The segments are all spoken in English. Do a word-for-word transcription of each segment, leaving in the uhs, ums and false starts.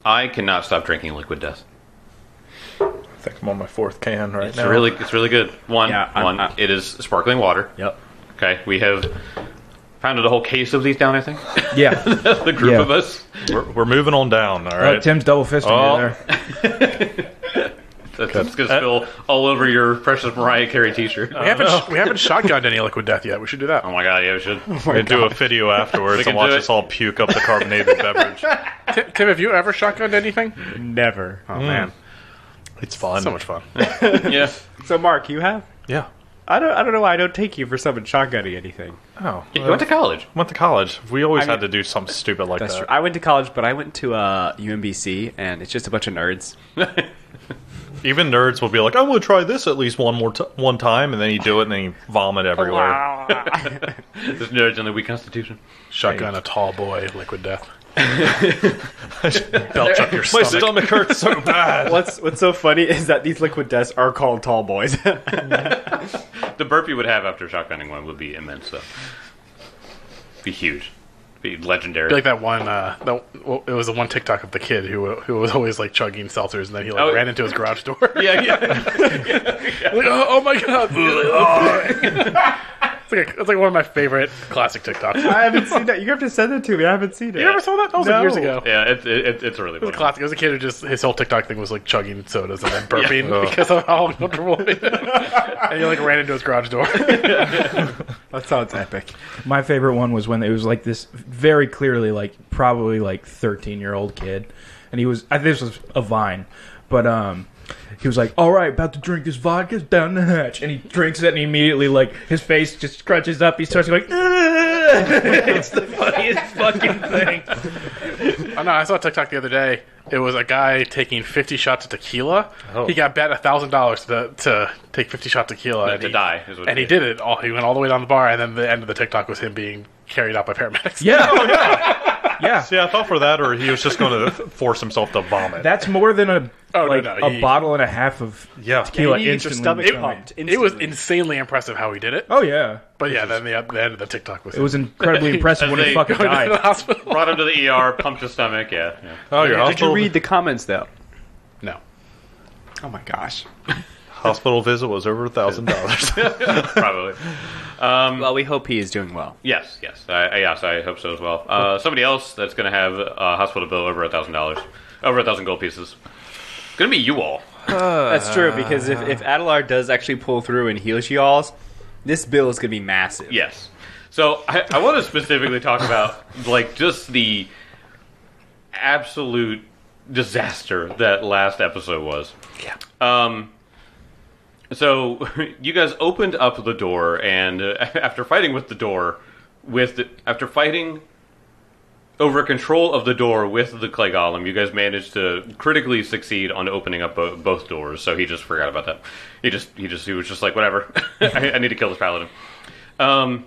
I cannot stop drinking Liquid Death. I think I'm on my fourth can right It's now. really, it's really good. One, Yeah, I'm- one. I'm- it is sparkling water. Yep. Okay, we have pounded a whole case of these down. I think Yeah. the group Yeah. of us. We're, we're moving on down, all Oh, right? Tim's double fisting Oh. you there. That's it's gonna spill all over your precious Mariah Carey T-shirt. We haven't sh- we haven't shotgunned any Liquid Death yet. We should do that. Oh my god, yeah, we should. We can do a video afterwards We can and watch do us it. all puke up the carbonated beverage. Tim, Tim, have you ever shotgunned anything? Never. Oh man, It's fun. so much fun. Yeah. So, Mark, you have? Yeah. I don't. I don't know why I don't take you for someone shotgunning anything. Oh. You went to college. Went to college. We always I had mean- to do something stupid like That's that. true. I went to college, but I went to uh, U M B C, and it's just a bunch of nerds. Even nerds will be like, "I'm going to try this at least one more t- one time," and then you do it and then you vomit everywhere. There's nerds in the weak constitution. Shotgun a tall boy, Liquid Death. Belch up your My stomach. stomach hurts so bad. What's What's so funny is that these liquid deaths are called tall boys. The burp you would have after shotgunning one would be immense, though. Be huge. Be legendary. Be like that one. Uh, that, well, it was the one TikTok of the kid who who was always like chugging seltzers, and then he like Oh. ran into his garage door. yeah, yeah. Like, oh, oh my god! it's, like a, it's like one of my favorite classic TikToks. I haven't seen that. You have to send it to me. I haven't seen it. You ever saw that? That was like No. years ago. Yeah, it, it, it's a really It was funny a classic. It was a kid who just his whole TikTok thing was like chugging sodas and then burping Yeah. because of how uncomfortable it is. And he like ran into his garage door. That sounds epic. My favorite one was when it was like this very clearly like probably like thirteen year old kid, and he was I think this was a Vine, but um he was like, all right, about to drink this vodka down the hatch, and he drinks it and he immediately like his face just crunches up, he starts going it's the funniest fucking thing. Oh no! I saw a TikTok the other day. It was a guy taking fifty shots of tequila. Oh. He got bet a thousand dollars to to take fifty shots of tequila, to and he, die. Is what and he did it. All he went all the way down the bar, and then the end of the TikTok was him being carried out by paramedics. Yeah, oh, yeah. Yeah. See, I thought for that, or he was just going to force himself to vomit. That's more than a Oh, no, like no, a he- bottle and a half of Yeah. tequila you get your instantly. stomach in the pumped. stomach. It was instantly. insanely impressive how he did it. Oh yeah, But yeah, then the, the end of the TikTok was it was incredibly impressive when As it they fucking going to the died. hospital. Brought him to the E R, pumped his stomach. Yeah, yeah. Oh, your Did you hospital, read the comments though? No. Oh my gosh. hospital visit was over a thousand dollars. Probably. Um, Well, we hope he is doing well. yes, yes, I, I- yes. I hope so as well. Uh, somebody else that's going to have a hospital bill over a thousand dollars, over a thousand gold pieces. It's going to be you all. That's true because if if Adelar does actually pull through and heals you all, this bill is going to be massive. Yes. So I, I want to specifically talk about like just the absolute disaster that last episode was. Yeah. Um. So you guys opened up the door, and uh, after fighting with the door, with the, after fighting over control of the door with the clay golem, you guys managed to critically succeed on opening up bo- both doors. So he just forgot about that. He just he just he was just like, whatever. I, I need to kill this paladin. Um.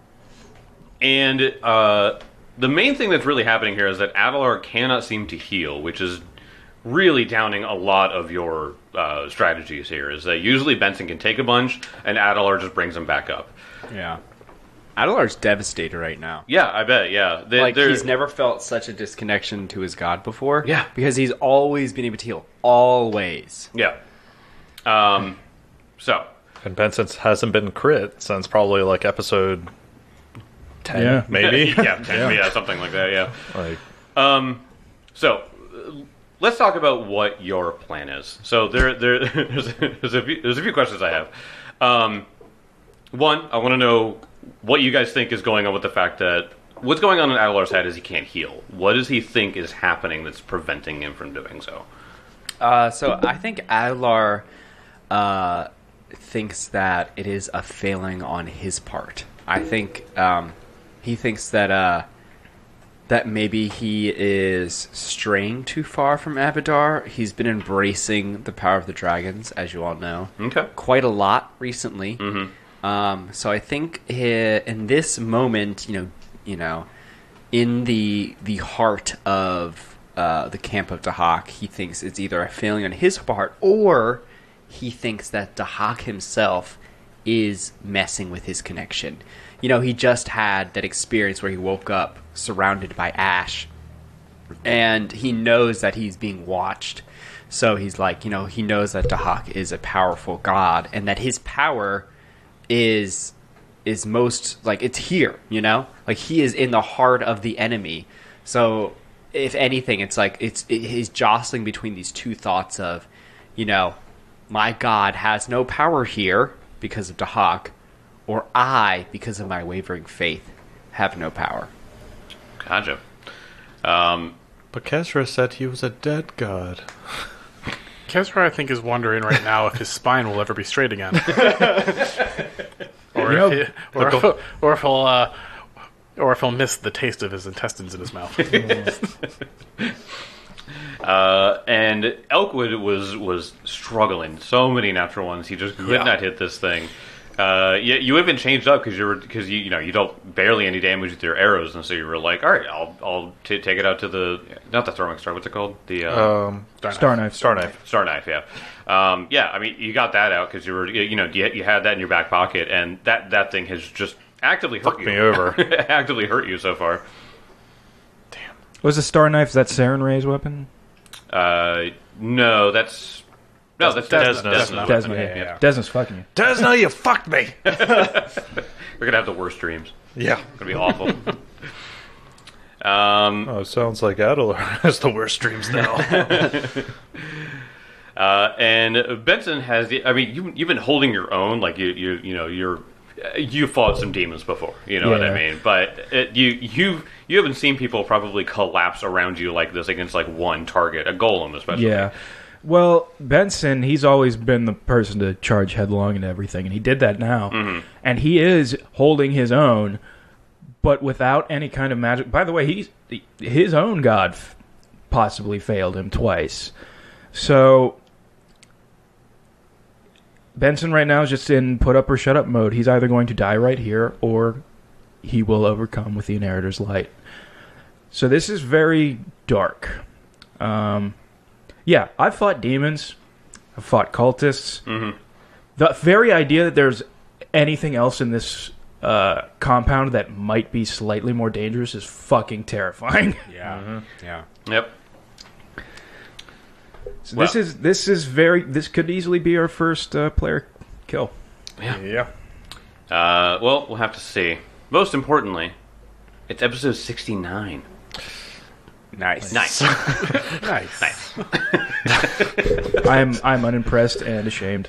And uh, the main thing that's really happening here is that Adelar cannot seem to heal, which is really downing a lot of your uh, strategies here. Is that usually Benson can take a bunch, and Adelar just brings him back up. Yeah. Adelar's devastated right now. Yeah, I bet. Yeah, they, Like they're- he's never felt such a disconnection to his god before. Yeah. because he's always been able to heal. Always. yeah. Um. So And Benson hasn't been crit since probably like episode ten, Yeah. maybe. yeah, yeah, yeah, something like that. Yeah. Like, Um, so uh, let's talk about what your plan is. So there, there, there's, there's a few, there's a few questions I have. Um, one, I want to know what you guys think is going on with the fact that what's going on in Adelar's head is he can't heal. What does he think is happening that's preventing him from doing so? Uh, so I think Adelar uh, thinks that it is a failing on his part. I think um, he thinks that uh, that maybe he is straying too far from Abadar. He's been embracing the power of the dragons, as you all know, Okay. quite a lot recently. Mm-hmm. Um, so I think he, in this moment, you know, you know, in the the heart of uh, the camp of Dahak, he thinks it's either a failing on his part, or he thinks that Dahak himself is messing with his connection. You know, he just had that experience where he woke up surrounded by ash, and he knows that he's being watched. So he's like, you know, he knows that Dahak is a powerful god, and that his power is is most like it's here, you know, like he is in the heart of the enemy. So if anything, it's like it's it, he's jostling between these two thoughts of, you know, my god has no power here because of Dahak, or I, because of my wavering faith, have no power. Gotcha. Um, But Kesra said he was a dead god. Kesra, I think, is wondering right now if his spine will ever be straight again, or You know, if he, or, if, he'll- or if he'll uh, or if he'll miss the taste of his intestines in his mouth. uh, and Elkwood was was struggling. So many natural ones. He just could Yeah. not hit this thing. Uh, you, you even changed up because you were because you you know you dealt barely any damage with your arrows, and so you were like, all right, I'll I'll t- take it out to the not the throwing star. What's it called? The uh, Um, Star knife. Star knife. Star knife, yeah, um, yeah. I mean, you got that out because you were, you know, you, you had that in your back pocket, and that, that thing has just actively hurt Fucked you. me over. actively hurt you so far. Was the star knife that Saren Ray's weapon? Uh, no, that's no, that's Desna. Desna. Desna. Desna, yeah, yeah. yeah. Desna's fucking you. Desna, you fucked me. We're gonna have the worst dreams. Yeah. It's gonna be awful. um, Oh, sounds like Adler has the worst dreams now. uh, and Benson has the. I mean, you you've been holding your own. Like you you you know you're. You fought some demons before, you know what I Yeah. mean. But it, you you you haven't seen people probably collapse around you like this against like one target, a golem especially. Yeah. Well, Benson, he's always been the person to charge headlong and everything, and he did that now. Mm-hmm. And he is holding his own, but without any kind of magic. By the way, he's his own god f- possibly failed him twice. So Benson right now is just in put up or shut up mode. He's either going to die right here, or he will overcome with the Inheritor's Light. So this is very dark. Um... Yeah, I've fought demons. I've fought cultists. Mm-hmm. The very idea that there's anything else in this uh, compound that might be slightly more dangerous is fucking terrifying. Yeah, yeah. Yep. So Well- this is this is very this could easily be our first uh, player kill. Yeah. Uh, well, we'll have to see. Most importantly, it's episode sixty-nine. Nice, Nice. Nice. Nice. I'm I'm unimpressed and ashamed.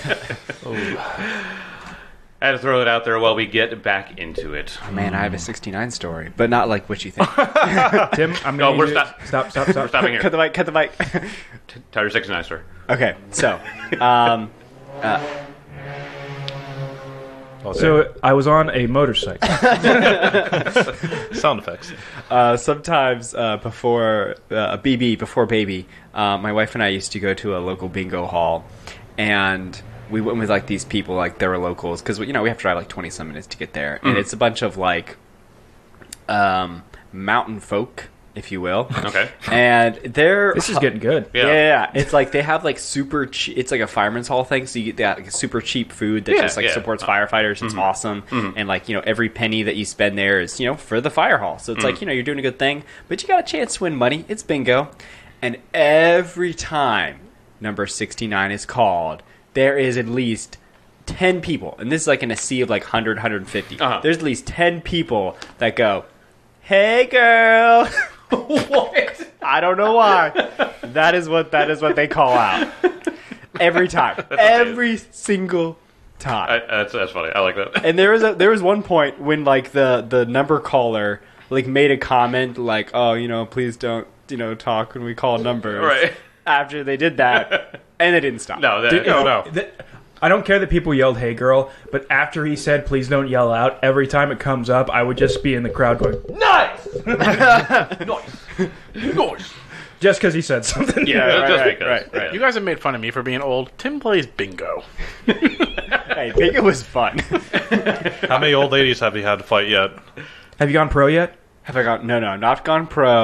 I had to throw it out there while we get back into it. Oh, man, I have a sixty-nine story, but not like what you think. Tim, I'm No, gonna we're need you- stop- stop stop stop. Stopping here. cut the mic. Cut the mic. Tell your sixty-nine story. Okay, so, um, Oh, So I was on a motorcycle. sound effects. uh, sometimes uh, before uh, B B, before baby, uh, my wife and I used to go to a local bingo hall, and we went with like these people, like they were locals, because you know we have to drive like twenty some minutes to get there, and it's a bunch of like um, mountain folk, if you will. Okay. And they're This is getting good. Yeah. Yeah. yeah, it's like they have like super. Che- it's like a fireman's hall thing, so you get that like, super cheap food that Yeah, just like yeah. supports firefighters. It's awesome, and like you know every penny that you spend there is you know for the fire hall. So it's like you know you're doing a good thing, but you got a chance to win money. It's bingo, and every time number sixty-nine is called, there is at least ten people, and this is like in a sea of like one hundred, one hundred fifty. Uh-huh. There's at least ten people that go, "Hey, girl." What? I don't know why. That is what that is what they call out every time, every single time. I, that's, that's funny. I like that. And there was a there was one point when like the the number caller like made a comment like, "Oh, you know, please don't you know talk when we call numbers." Right. After they did that, and they didn't stop. No, that, Did- no, no. th- I don't care that people yelled, "Hey, girl," but after he said, "Please don't yell out," every time it comes up, I would just be in the crowd going, Nice! Nice! Nice! just because he said something. Yeah, Yeah, right, just right, because. right, right. You guys have made fun of me for being old. Tim plays bingo. Hey, I think it was fun. How many old ladies have you had to fight yet? Have you gone pro yet? Have I gone? No, no, not gone pro.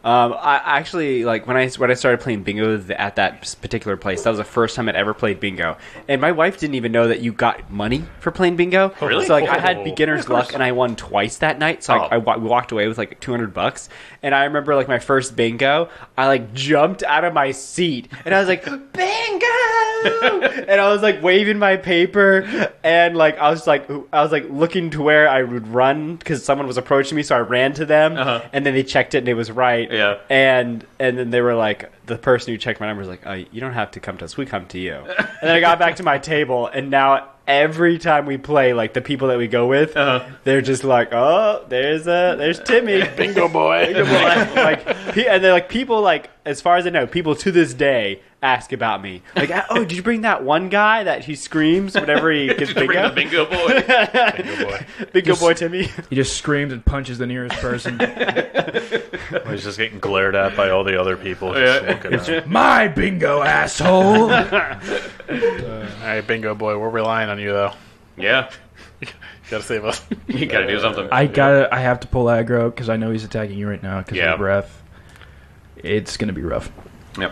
Um, I actually like when I when I started playing bingo th- at that particular place. That was the first time I'd ever played bingo, and my wife didn't even know that you got money for playing bingo. Really? So like I had Oh. beginner's luck, and I won twice that night. So like, Oh. I wa- we walked away with like two hundred bucks. And I remember like my first bingo, I like jumped out of my seat, and I was like bingo, and I was like waving my paper, and like I was like I was like looking to where I would run because someone was approaching me, so I ran to them, Uh-huh. and then they checked it and it was right. Yeah. And and then they were like, the person who checked my number was like, oh, you don't have to come to us, we come to you. And then I got back to my table, and now every time we play, like the people that we go with, Uh-huh. they're just like, oh, there's uh, there's Timmy, Bingo boy. like, he- and they're like people like as far as I know, people to this day ask about me. Like, oh, did you bring that one guy that he screams whenever he gets Bring bingo? the bingo boy. Bingo boy. Bingo boy Timmy. He just screams and punches the nearest person. He's just getting glared at by all the other people. Just Yeah. looking at him. My bingo, asshole! All right, bingo boy. We're relying on you though. Yeah, You gotta save us. you gotta do something. I gotta. I have to pull aggro because I know he's attacking you right now because Yeah. of breath. It's gonna be rough. Yep.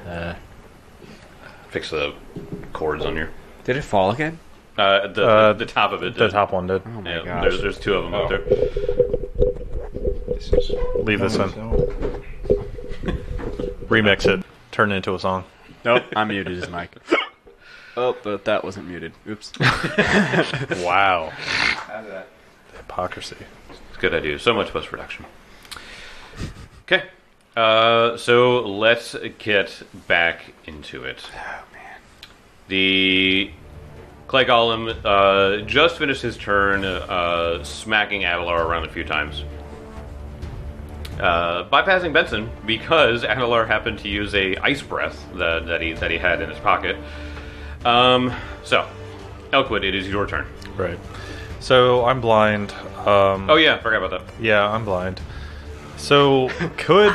Fix the cords on your. Did it fall again? Uh, the, Uh, the top of it. The did. top one did. Oh my Yeah, gosh. there's there's two of them up there. Leave this in. Remix it. Turn it into a song. Nope, I muted his mic. Oh, but that wasn't muted. Oops. Wow. Hypocrisy. It's a good idea. So much post production. Okay. Uh, so let's get back into it. Oh man. The Clay Golem uh, just finished his turn, uh, smacking Adelar around a few times. Uh, bypassing Benson because Adelar happened to use a ice breath that, that he that he had in his pocket. Um, so, Elkwood, it is your turn. Right. So I'm blind. Um, Oh yeah, forgot about that. yeah, I'm blind. So could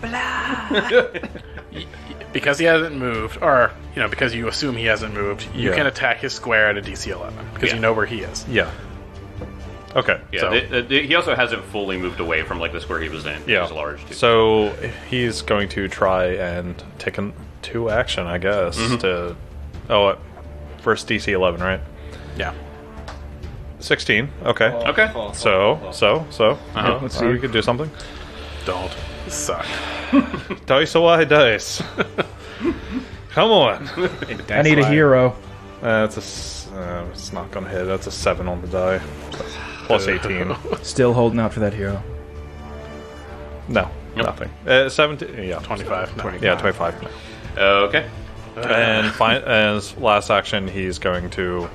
Because he hasn't moved, or you know, because you assume he hasn't moved, you Yeah. can attack his square at a D C eleven because Yeah. you know where he is. yeah. Okay. Yeah, so, th- th- he also hasn't fully moved away from like the square he was in. yeah. He's large too. So he's going to try and take an two action, I guess. To oh, uh, first D C eleven, right? Yeah. Sixteen. Okay. okay. So so so. Uh-huh. Yeah, Let's uh, see. You could do something. Don't suck. Dice away, dice. Come on. I need a hero. Uh, it's a. s- Uh, it's not gonna hit. That's a seven on the die. Plus eighteen. Still holding out for that hero. No, Nope. nothing. Uh, seventeen. Yeah, Twenty-five. No. Yeah, twenty-five. Okay. And fi- as last action, he's going to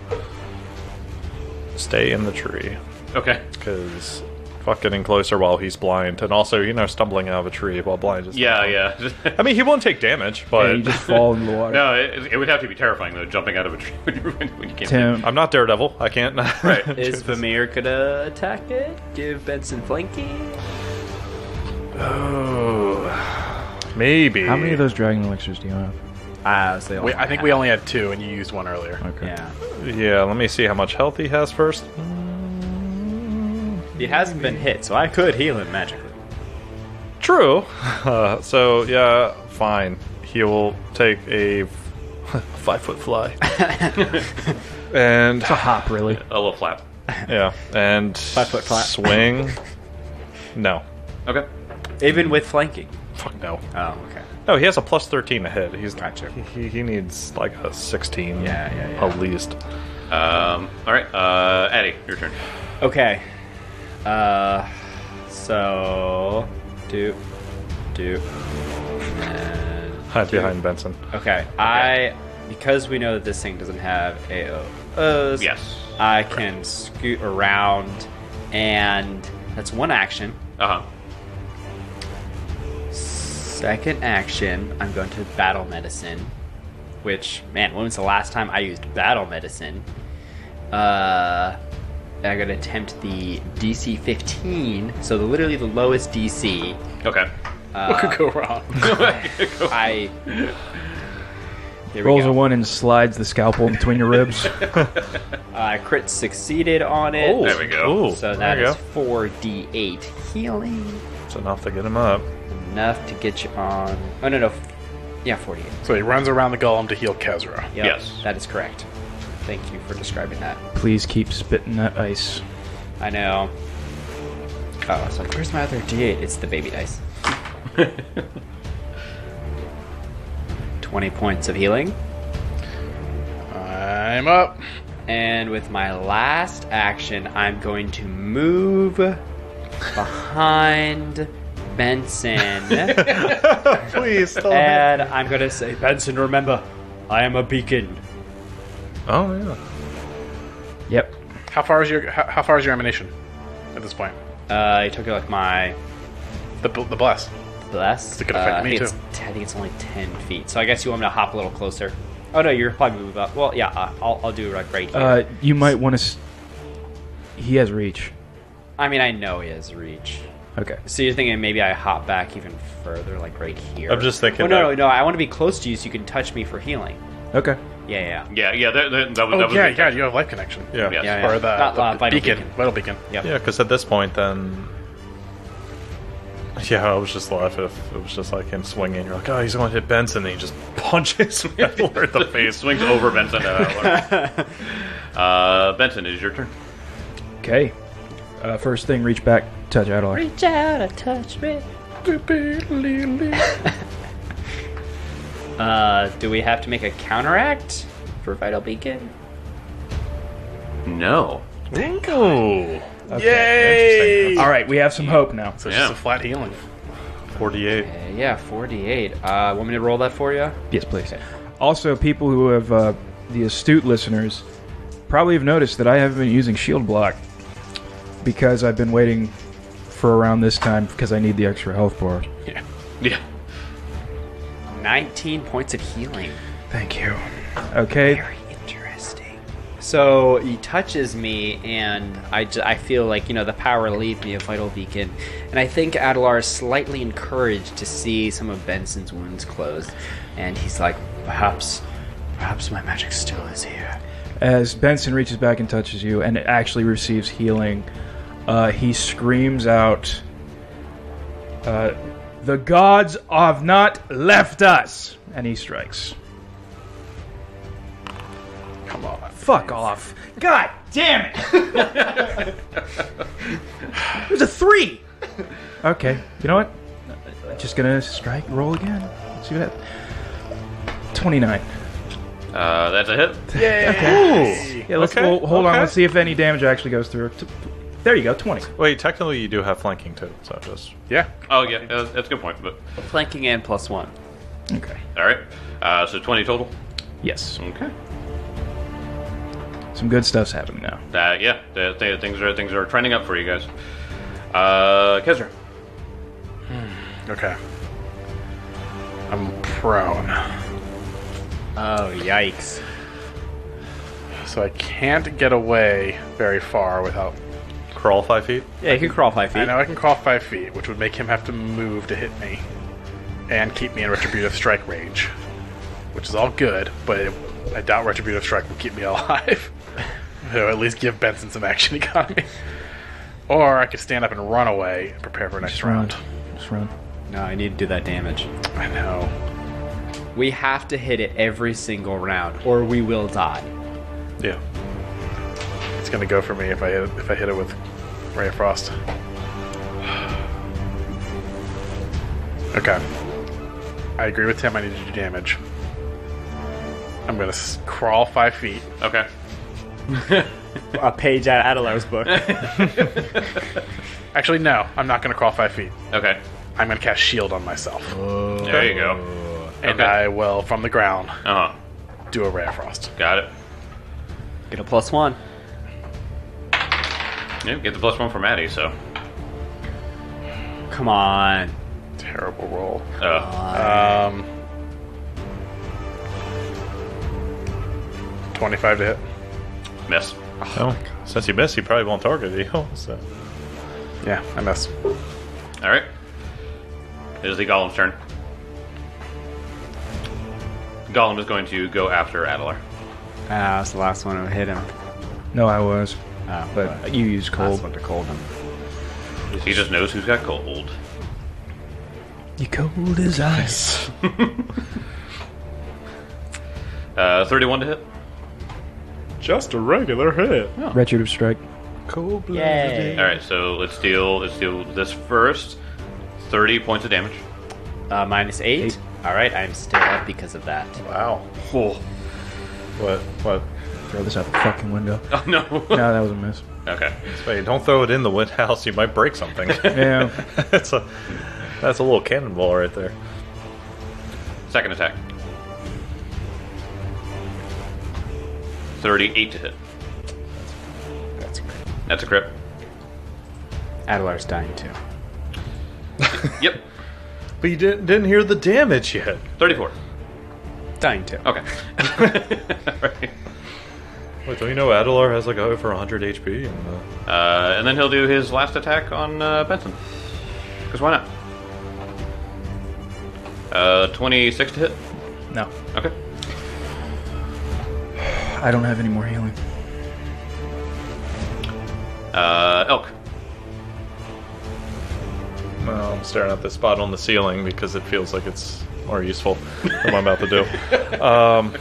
stay in the tree Okay. because fuck getting closer while he's blind, and also you know stumbling out of a tree while blind is. Yeah, yeah. I mean, he won't take damage, but Yeah, you just fall in the water. no, it, it would have to be terrifying though, jumping out of a tree when, you're, when you can't. Tim, I'm not Daredevil. I can't. Right. Is Vamir gonna attack it? Give Benson flanking? Oh, maybe. how many of those dragon elixirs do you have? Ah, so they all Wait, I think we only had two, and you used one earlier. Okay. Yeah. Yeah, let me see how much health he has first. He hasn't been hit, so I could heal him magically. True. Uh, so yeah, fine. He will take a five foot fly, and It's a hop, really. A little flap. yeah, and Five foot flat. swing. No, Okay. Even with flanking. fuck no. Oh, okay. No, he has a plus thirteen to hit. He's Gotcha. He, he needs like a sixteen. Yeah, yeah, yeah. At least. Um. All right. Uh, Addy, your turn. Okay. Uh, so do do. And Hide behind Benson. okay, I because we know that this thing doesn't have A O Os. Yes. I can scoot around, and that's one action. Uh huh. Second action, I'm going to battle medicine. Which, man, when was the last time I used battle medicine? Uh, I'm going to attempt the D C fifteen, so the, literally the lowest D C. Okay. What could go wrong? I. Here we Rolls go. a one and slides the scalpel between your ribs. Uh, crit succeeded on it. There we go. Ooh, So there that you is go. four d eight healing. It's enough to get him up. Enough to get you on. Oh no no, yeah, forty-eight. So he runs around the golem to heal Kezra. Yep, Yes. that is correct. Thank you for describing that. Please keep spitting that ice. I know. Oh, it's like, where's my other D eight? It's the baby dice. twenty points of healing. I'm up. And with my last action, I'm going to move behind Benson. Please, still And I'm going to say, Benson, remember, I am a beacon. Oh, yeah. Yep. How far is your how, how far is your emanation at this point? Uh, I took like my The bl- the bless. bless. It could affect uh, I me, think too. It's, I think it's only ten feet. So I guess you want me to hop a little closer. Oh no, you're probably move up. Well, yeah, uh, I'll I'll do like right here. Uh, you might want to. S- he has reach. I mean, I know he has reach. Okay. So you're thinking maybe I hop back even further, like right here? I'm just thinking Oh no, no, that- no! I want to be close to you so you can touch me for healing. Okay. Yeah, yeah, Yeah, yeah, that, that, that was, Oh that was yeah, the yeah. You have life connection. Yeah. Yes. yeah. Or the, Not, the uh, vital beacon, beacon. vital beacon. Yep. Yeah, because at this point, then. Yeah, I was just laughing if it was just like him swinging. You're like, oh, he's going to hit Benson, and he just punches Adler in the face. Swings over Benson to Adler. uh, Benson, it is your turn. Okay. Uh, first thing, reach back, touch Adler. Reach out and touch me. Uh, do we have to make a counteract for vital beacon? No. Ooh. Yay! All right, we have some hope now. So it's Yeah. just a flat healing. forty-eight. Uh, yeah, forty-eight. Uh, want me to roll that for you? Yes, please. Also, people who have uh, the astute listeners probably have noticed that I haven't been using shield block because I've been waiting for around this time because I need the extra health bar. Yeah. Yeah. nineteen points of healing. Thank you. Okay. Very interesting. So he touches me, and I, j- I feel like, you know, the power leave me of Vital Beacon. And I think Adelar is slightly encouraged to see some of Benson's wounds closed. And he's like, perhaps, perhaps my magic still is here. As Benson reaches back and touches you and actually receives healing, uh, he screams out, uh, "The gods have not left us!" And he strikes. Come on. Fuck off. God damn it! It was a three! Okay, you know what? Just gonna strike, roll again. Let's see what happens. twenty-nine. Uh, that's a hit. Okay. Yeah, let's Okay, well, hold on. okay. Let's see if any damage actually goes through. T- There you go, twenty. Wait, technically you do have flanking too, so just Yeah. Oh, yeah, uh, that's a good point. But Flanking and plus one. Okay. all right, uh, so twenty total. Yes. Okay. Some good stuff's happening now. Uh, yeah, the, the, things are things are trending up for you guys. Uh, Kezra. Okay. I'm prone, Oh, yikes. so I can't get away very far without. crawl five feet. Yeah, you can crawl five I feet. know I can crawl five feet, which would make him have to move to hit me, and keep me in retributive strike range, which is all good. But it, I doubt retributive strike will keep me alive. So at least give Benson some action economy. Or I could stand up and run away and prepare for next Just run. round. Just run. No, I need to do that damage. I know. We have to hit it every single round, or we will die. Yeah. It's gonna go for me if I hit if I hit it with Ray of Frost. Okay. I agree with Tim. I need to do damage. I'm gonna s- crawl five feet. Okay. A page out of Adelar's book. Actually, no. I'm not gonna crawl five feet. Okay. I'm gonna cast Shield on myself, There you go. and okay. I will, from the ground, Uh huh. do a Ray of Frost. Got it. Get a plus one. Yeah, get the plus one from Maddie. So. Come on. Terrible roll. Uh, Um, twenty-five to hit. miss. Oh, since you missed, he probably won't target you. So. Yeah, I miss. All right. It is the Golem's turn. Golem is going to go after Adelar. Ah, that's the last one who hit him. No, I was. Oh, But you used last cold. one to cold him. He just knows who's got cold. You cold as ice. Uh, thirty-one to hit. Just a regular hit. Retributive strike. Cold Yay. All right, so let's deal. Let's deal this first. Thirty points of damage. Uh, minus eight. Eight. All right, I'm still up because of that. Wow. Oh, What? What? Throw this out the fucking window. oh no. No, that was a miss. Okay. Wait, don't throw it in the wood house. You might break something. Yeah. that's a that's a little cannonball right there. Second attack. Thirty-eight to hit. That's great. That's a crit. Adelar's dying too. Yep. But you didn't didn't hear the damage yet. Thirty-four. Dying too. Okay. Right. Wait, don't you know Adelar has like over one hundred H P? And, uh, Uh, and then he'll do his last attack on uh, Benson. Because why not? Uh, twenty-six to hit. No. Okay. I don't have any more healing. Uh, Elk. well, I'm staring at this spot on the ceiling because it feels like it's more useful than what I'm about to do. Um,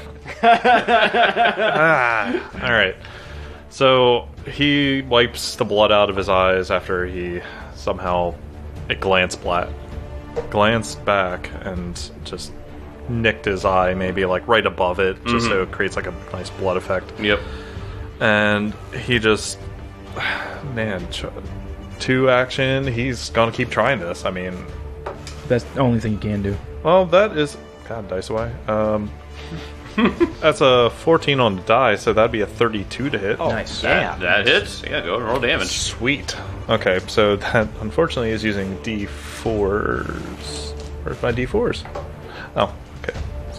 ah, all right. So he wipes the blood out of his eyes after he somehow it glanced black, glanced back and just nicked his eye, maybe like right above it, just so it creates like a nice blood effect. Yep. And he just, man, ch- two action. He's gonna keep trying this. I mean, That's the only thing you can do. well, that is God dice away. Um, that's a fourteen on the die, so that'd be a thirty-two to hit. Nice. Yeah. That hits. Yeah, go and roll damage. Sweet. Okay, so that unfortunately is using D fours. Where's my D fours? Oh, okay.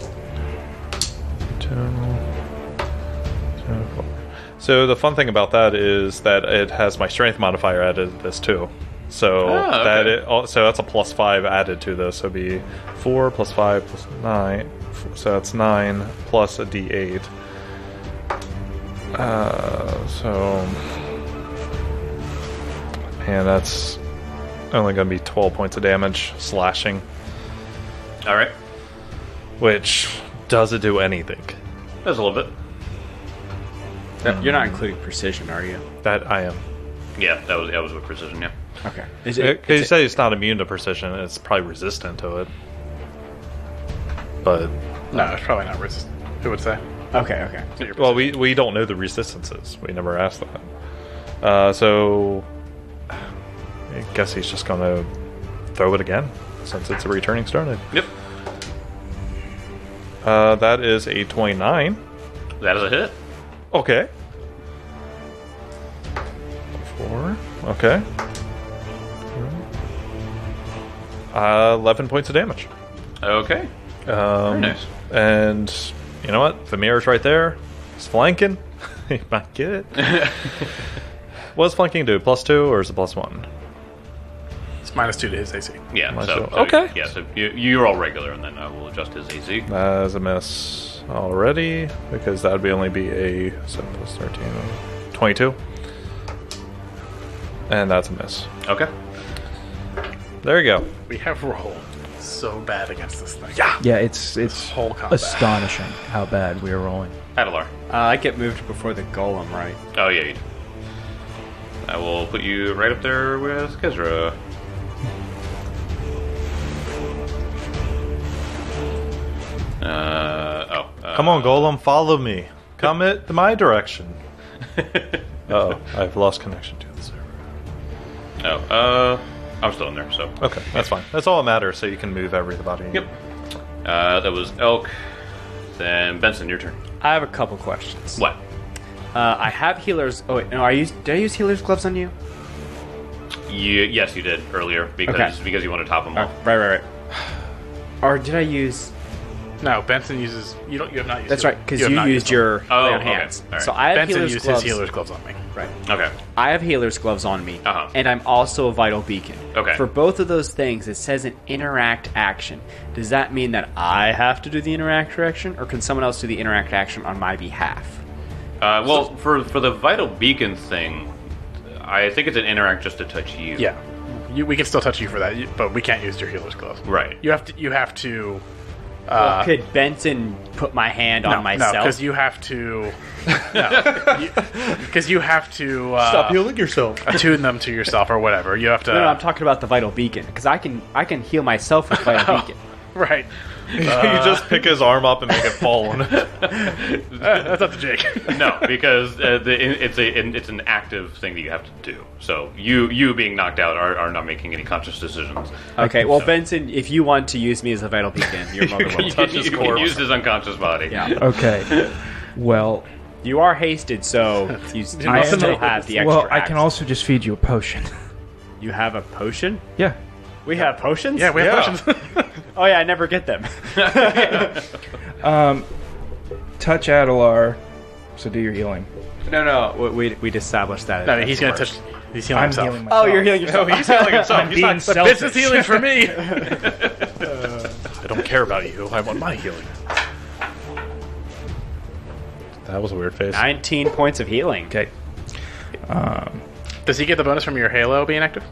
Two, two, four. So the fun thing about that is that it has my strength modifier added to this too. So Ah, okay. that it, oh, so that's a plus five added to this. So it'd be four plus five plus nine. So that's nine plus a D eight. Uh, so man, that's only going to be twelve points of damage slashing, All right. which does it do anything? That's a little bit. That- You're not including precision, are you? That I am. Yeah, that was that was with precision. Yeah. Okay. Is Because you say it's not immune to precision, it's probably resistant to it. But No, it's probably not resist. Who would say? Okay. Okay. well, we we don't know the resistances. We never asked that. Uh, so I guess he's just gonna throw it again since it's a returning started. Yep. Uh, that is a twenty-nine. That is a hit. Okay. Four. Okay. Uh, Eleven points of damage. Okay. Um, Very nice. And you know what? Vamir's right there. He's flanking. He might get it. What does flanking do? Plus two or is it plus one? It's minus two to his A C. Yeah. Might So, as so well. Okay. Yeah. So you, you're all regular, and then I will adjust his A C. That is a miss already because that would be only be a seven plus thirteen, twenty-two. And that's a miss. Okay. There you go. We have rolled so bad against this thing. Yeah. Yeah, it's it's Whole combat. astonishing how bad we are rolling. Adelar. Uh, I get moved before the golem, right? Oh yeah. You do. I will put you right up there with Kezra. Uh oh. Uh, Come on, Golem, follow me. Come it my direction. Oh, I've lost connection to the server. Oh. Uh. I'm still in there. So. Okay, that's fine. That's all that matters, so you can move everybody. Yep. Uh, that was Elk. Then Benson, your turn. I have a couple questions. What? Uh, I have healers. Oh wait, no. I used. Did I use healers gloves on you? You, yes, you did earlier because Okay. because you want to top them Oh, off. right, right, right. Or did I use? No, Benson uses. You don't. You have not used. That's it. right, because have you, not used them. your Oh, lay on okay. hands. All right. So I have Benson healers used gloves. his healer's gloves on me. Right. Okay. I have healer's gloves on me, Uh-huh. and I'm also a vital beacon. Okay. For both of those things, it says an interact action. Does that mean that I have to do the interact action, or can someone else do the interact action on my behalf? Uh, well, for for the vital beacon thing, I think it's an interact just to touch you. Yeah. you, we can still touch you for that, you- but we can't use your healer's glove. Right. You have to. You have to. Well, Uh, could Benson put my hand no, on myself? because you have to. No, because you, you have to uh, Stop healing yourself. attune them to yourself or whatever. You have to. no, no, I'm talking about the vital beacon because I can I can heal myself with vital beacon. right. you just pick his arm up and make it fall on it. Uh, that's up to Jake. No, because uh, the, it's a it's an active thing that you have to do. So you you being knocked out are, are not making any conscious decisions. Okay, well, Benson, if you want to use me as a vital beacon, you're more than You welcome. can, his you can corpse. use his unconscious body. Yeah, Okay. Well, you are hasted, so you, you I am still a- have the extra. well, I axe. can also just feed you a potion. You have a potion? Yeah. We have potions? Yeah, we have Yeah. potions. Oh yeah, I never get them. Touch Adelar. So do your healing. no, no, we we we'd established that. no, That's he's the gonna worst. touch. He's healing I'm himself. healing myself. Oh, you're healing yourself. He's healing himself. I'm He's being not, This selfish. is healing for me. I don't care about you. I want my healing. That was a weird face. Nineteen points of healing. Okay. Does he get the bonus from your halo being active?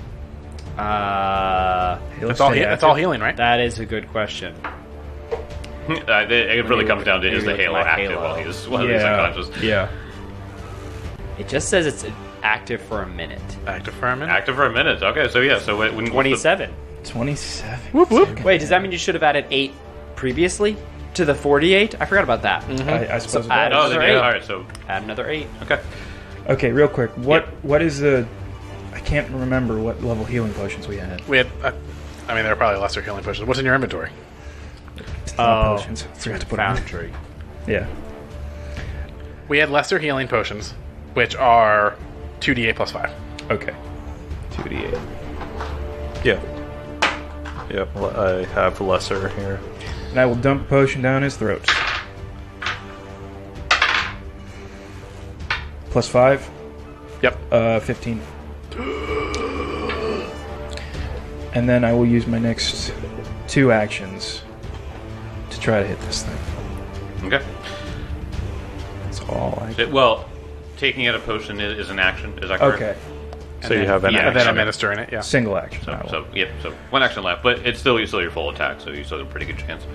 Uh, That's all. He, that's all healing, right? that is a good question. Uh, it it really me comes look- down to let is me the look at halo my active halo. while he's while he's Yeah. unconscious. Yeah. It just says it's active for a minute. Active for a minute. Active for a minute. Okay, so yeah, so when, when what's the- Twenty-seven. twenty-seven. Whoop whoop. Wait, does that mean you should have added eight previously to the forty-eight? I forgot about that. I, I suppose. it add does. Oh, then, Another yeah, eight. all right. So Add another eight. okay. Okay, real quick. What Yep. what is the? I can't remember what level healing potions we had. We had. Uh, I mean, there are probably lesser healing potions. What's in your inventory? Oh, potions. Forgot to put on. Foundry. Yeah. We had lesser healing potions, which are two d eight plus five. Okay. Two d eight. Yeah. Yep. l- I have lesser here. And I will dump a potion down his throat. Plus five. Yep. Uh, fifteen. And then I will use my next two actions to try to hit this thing. Okay. That's all I. It- well, taking out a potion is, is an action. Is that correct? Okay. So you have an yeah, And then Okay. administering it. Yeah. Single action. I So, will. so yep. So one action left, but it's still you still your full attack, so you still have a pretty good chance.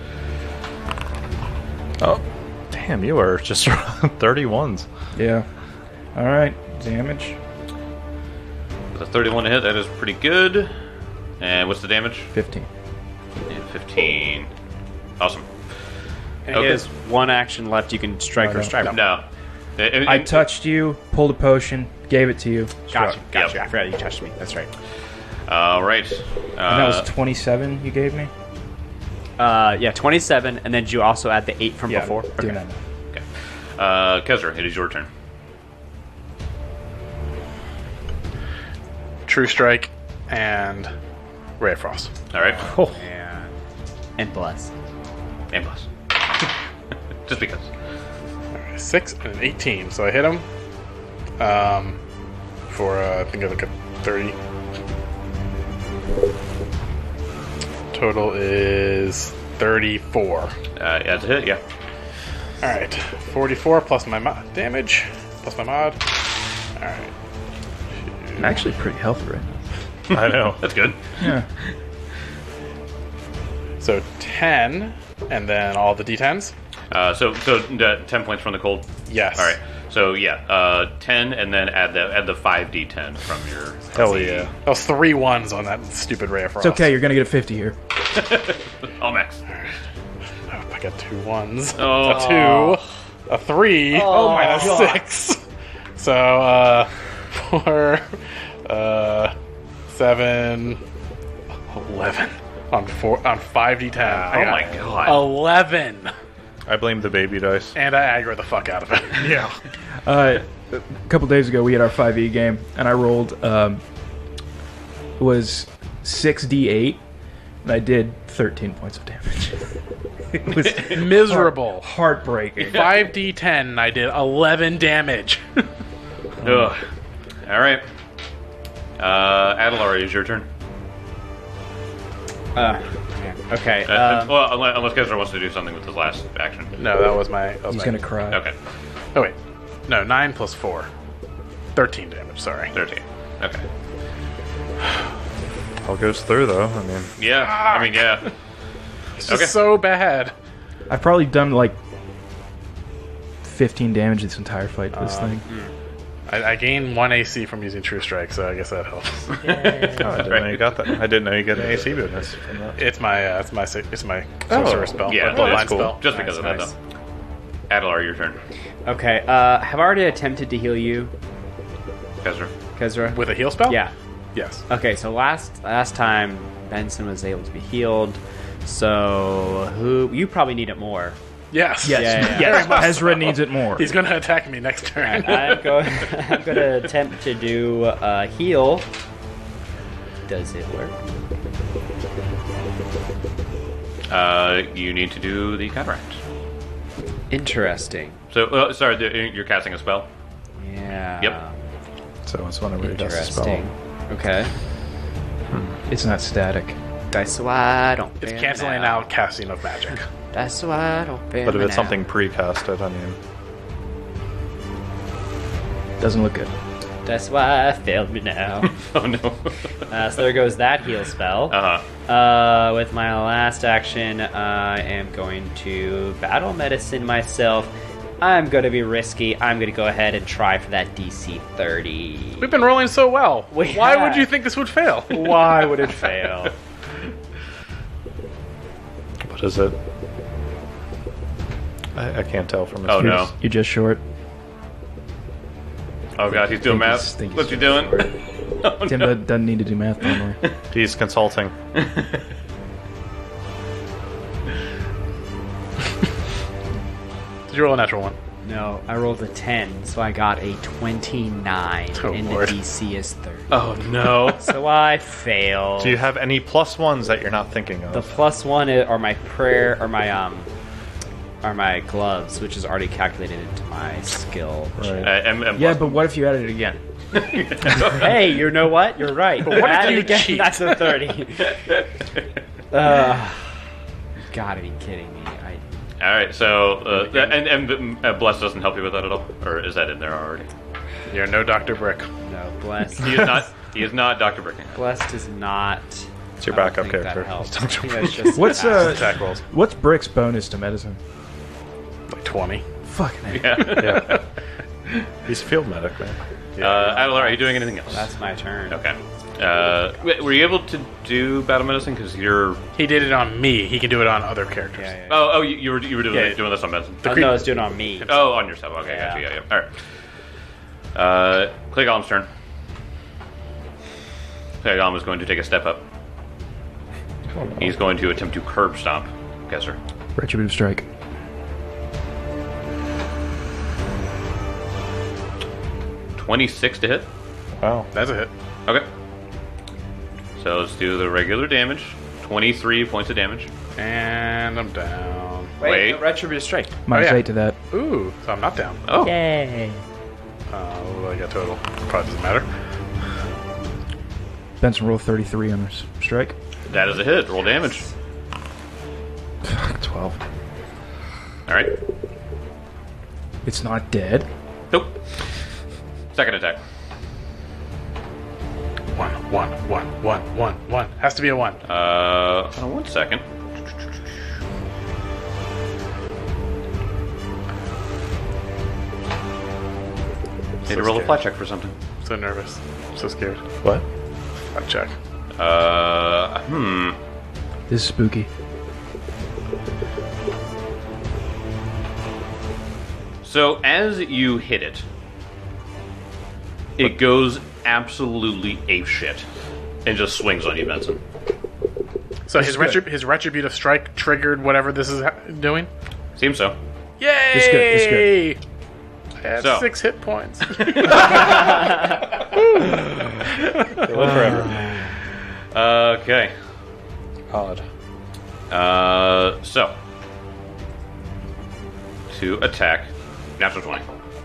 Oh, damn! You are just thirty-ones. Yeah. All right. Damage. With a thirty-one to hit, that is pretty good. And what's the damage? Fifteen. And fifteen. Awesome. And Okay. he has one action left. You can strike No, or no. strike. No. It- I it- touched you, pulled a potion, gave it to you. Gotcha. struck. Gotcha. Yep. I forgot you touched me. That's right. All right. Uh, And that was twenty-seven you gave me? Uh, yeah, twenty-seven, and then did you also add the eight from Yeah, before? doing that now. okay. Uh, Kezra, it is your turn. True Strike and Ray of Frost. All right. And, and bless. And plus. Just because. Six and an eighteen. So I hit him. Um, for uh, I think it's like a thirty. Total is thirty-four. Uh, yeah, that's a hit, yeah. All right, forty-four plus my mod damage plus my mod. All right. I'm actually pretty healthy right now. I know. That's good. Yeah. So ten, and then all the d tens. Uh, so, so uh, ten points from the cold. Yes. All right. So yeah, uh, ten, and then add the add the five d ten from your. Hell yeah. That was three ones on that stupid Ray of Frost. It's okay, you're going to get a fifty here. Oh, max. Oh, I got two ones. Oh. A two. A three. Oh, minus God. six. So, uh, four, uh, seven, eleven on four on five d ten. Oh my god. Eleven. I blame the baby dice. And I aggro the fuck out of it. Yeah. Uh, a couple days ago, we had our five E game, and I rolled, um, it was six d eight, and I did thirteen points of damage. It was Miserable. heartbreaking. five d ten, I did eleven damage. Ugh. All right. Uh, Adelar, is your turn. Uh, okay. Uh, Um, well, unless, unless Kezra wants to do something with his last action. No, that was my. That was He's my- going to cry. Okay. Oh, wait. No, nine plus four. thirteen damage, sorry. Thirteen. Okay. All goes through though. I mean, Yeah, I mean, yeah. It's Okay. just so bad. I've probably done like fifteen damage this entire fight to this thing. I, I gained one A C from using True Strike, so I guess that helps. oh, I didn't know you got that. I didn't know you got an A C bonus from that. It's my uh, it's my si- it's my sorcerer spell. Yeah, my bloodline that's cool. spell. Just because Nice, of nice. that, though. Adelar, your turn. Okay, uh, have I already attempted to heal you, Kezra. Kezra? With a heal spell? Yeah. Yes. Okay, so last last time Benson was able to be healed. So who you probably need it more. Yes. Yes, Yeah, yeah, yes. Ezra needs it more. He's gonna attack me next turn. I'm going. I'm going to attempt to do uh, heal. Does it work? Uh, you need to do the cataract. Interesting. So, uh, sorry, the, you're casting a spell. Yeah. Yep. So it's whenever he does the spell. Interesting. Okay. It's not static. That's why I don't. It's bear canceling now. out casting of magic. That's why I don't. Bear But if me it's now. something pre-casted, I mean, Doesn't look good. That's why I failed me now. Oh no. uh, so there goes that heal spell. Uh huh. Uh, with my last action, I am going to battle medicine myself. I'm going to be risky. I'm going to go ahead and try for that D C thirty. We've been rolling so well. We Why have. would you think this would fail? Why would it fail? what is it? I, I can't tell from his Oh, face. no. You're just short. Oh god, he's doing Think math. he's- think What's he he's doing? Oh, Tim no. doesn't need to do math anymore. He's consulting. Did you roll a natural one? No, I rolled a ten, so I got a twenty-nine, Oh, and Lord. the D C is thirty. Oh no. So I failed. Do you have any plus ones that you're not thinking of? The plus one i- are my prayer, or my um, are my gloves, which is already calculated into my skill. right. Uh, and, and Yeah, plus- but what if you added it again? Hey, you know what? You're right. But what if you again, cheat? that's a thirty. Uh, you gotta be kidding me. I, all right. So, uh, and and uh, bless doesn't help you with that at all, or is that in there already? You're no Doctor Brick. no, blessed. He is not. He is not Doctor Bricking. Blessed is not. It's your I don't backup think that character. helps. It's I think that's just What's an uh, Attack rolls. what's Brick's bonus to medicine? Like twenty. Fuck man. Yeah. Yeah. He's a field medic, man. Uh, Adelar, are you doing anything else? That's my turn. Okay. Uh, w- were you able to do battle medicine? Because you're. He did it on me. He can do it on other characters. Yeah, yeah. Oh, oh, you, you were you were doing, Yeah. doing this on medicine. Oh, no, it's doing it on me. Oh, on yourself. Okay, Yeah. gotcha. Yeah, yeah. All right. Uh, Clay Golem's turn. Clay Golem is going to take a step up. He's going to attempt to curb stomp Kesser. Retributive strike. twenty-six to hit. Wow. That's a hit. Okay. So let's do the regular damage. twenty-three points of damage. And I'm down. Wait, Wait. no, retributive strike. Minus yeah. eight to that. Ooh, so I'm not down. Oh. Yay. Uh, what do I got total? Probably doesn't matter. Benson roll thirty-three on his strike. That is a hit. Roll damage. twelve. All right. It's not dead. Nope. Second attack. One, one, one, one, one, one. Has to be a one. Uh, hold on one second. Need to roll a scared. flat check for something. So nervous. So scared. What? Flat check. Uh, hmm. This is spooky. So as you hit it, it goes absolutely apeshit and just swings on you, Benson. So his is good. retrib- his retributive strike triggered whatever this is ha- doing. Seems so. Yay! It's good, it's I have So. six hit points. They live forever. Okay. Odd. Uh, so to attack, natural twenty.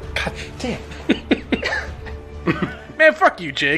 Man, fuck you, Jake.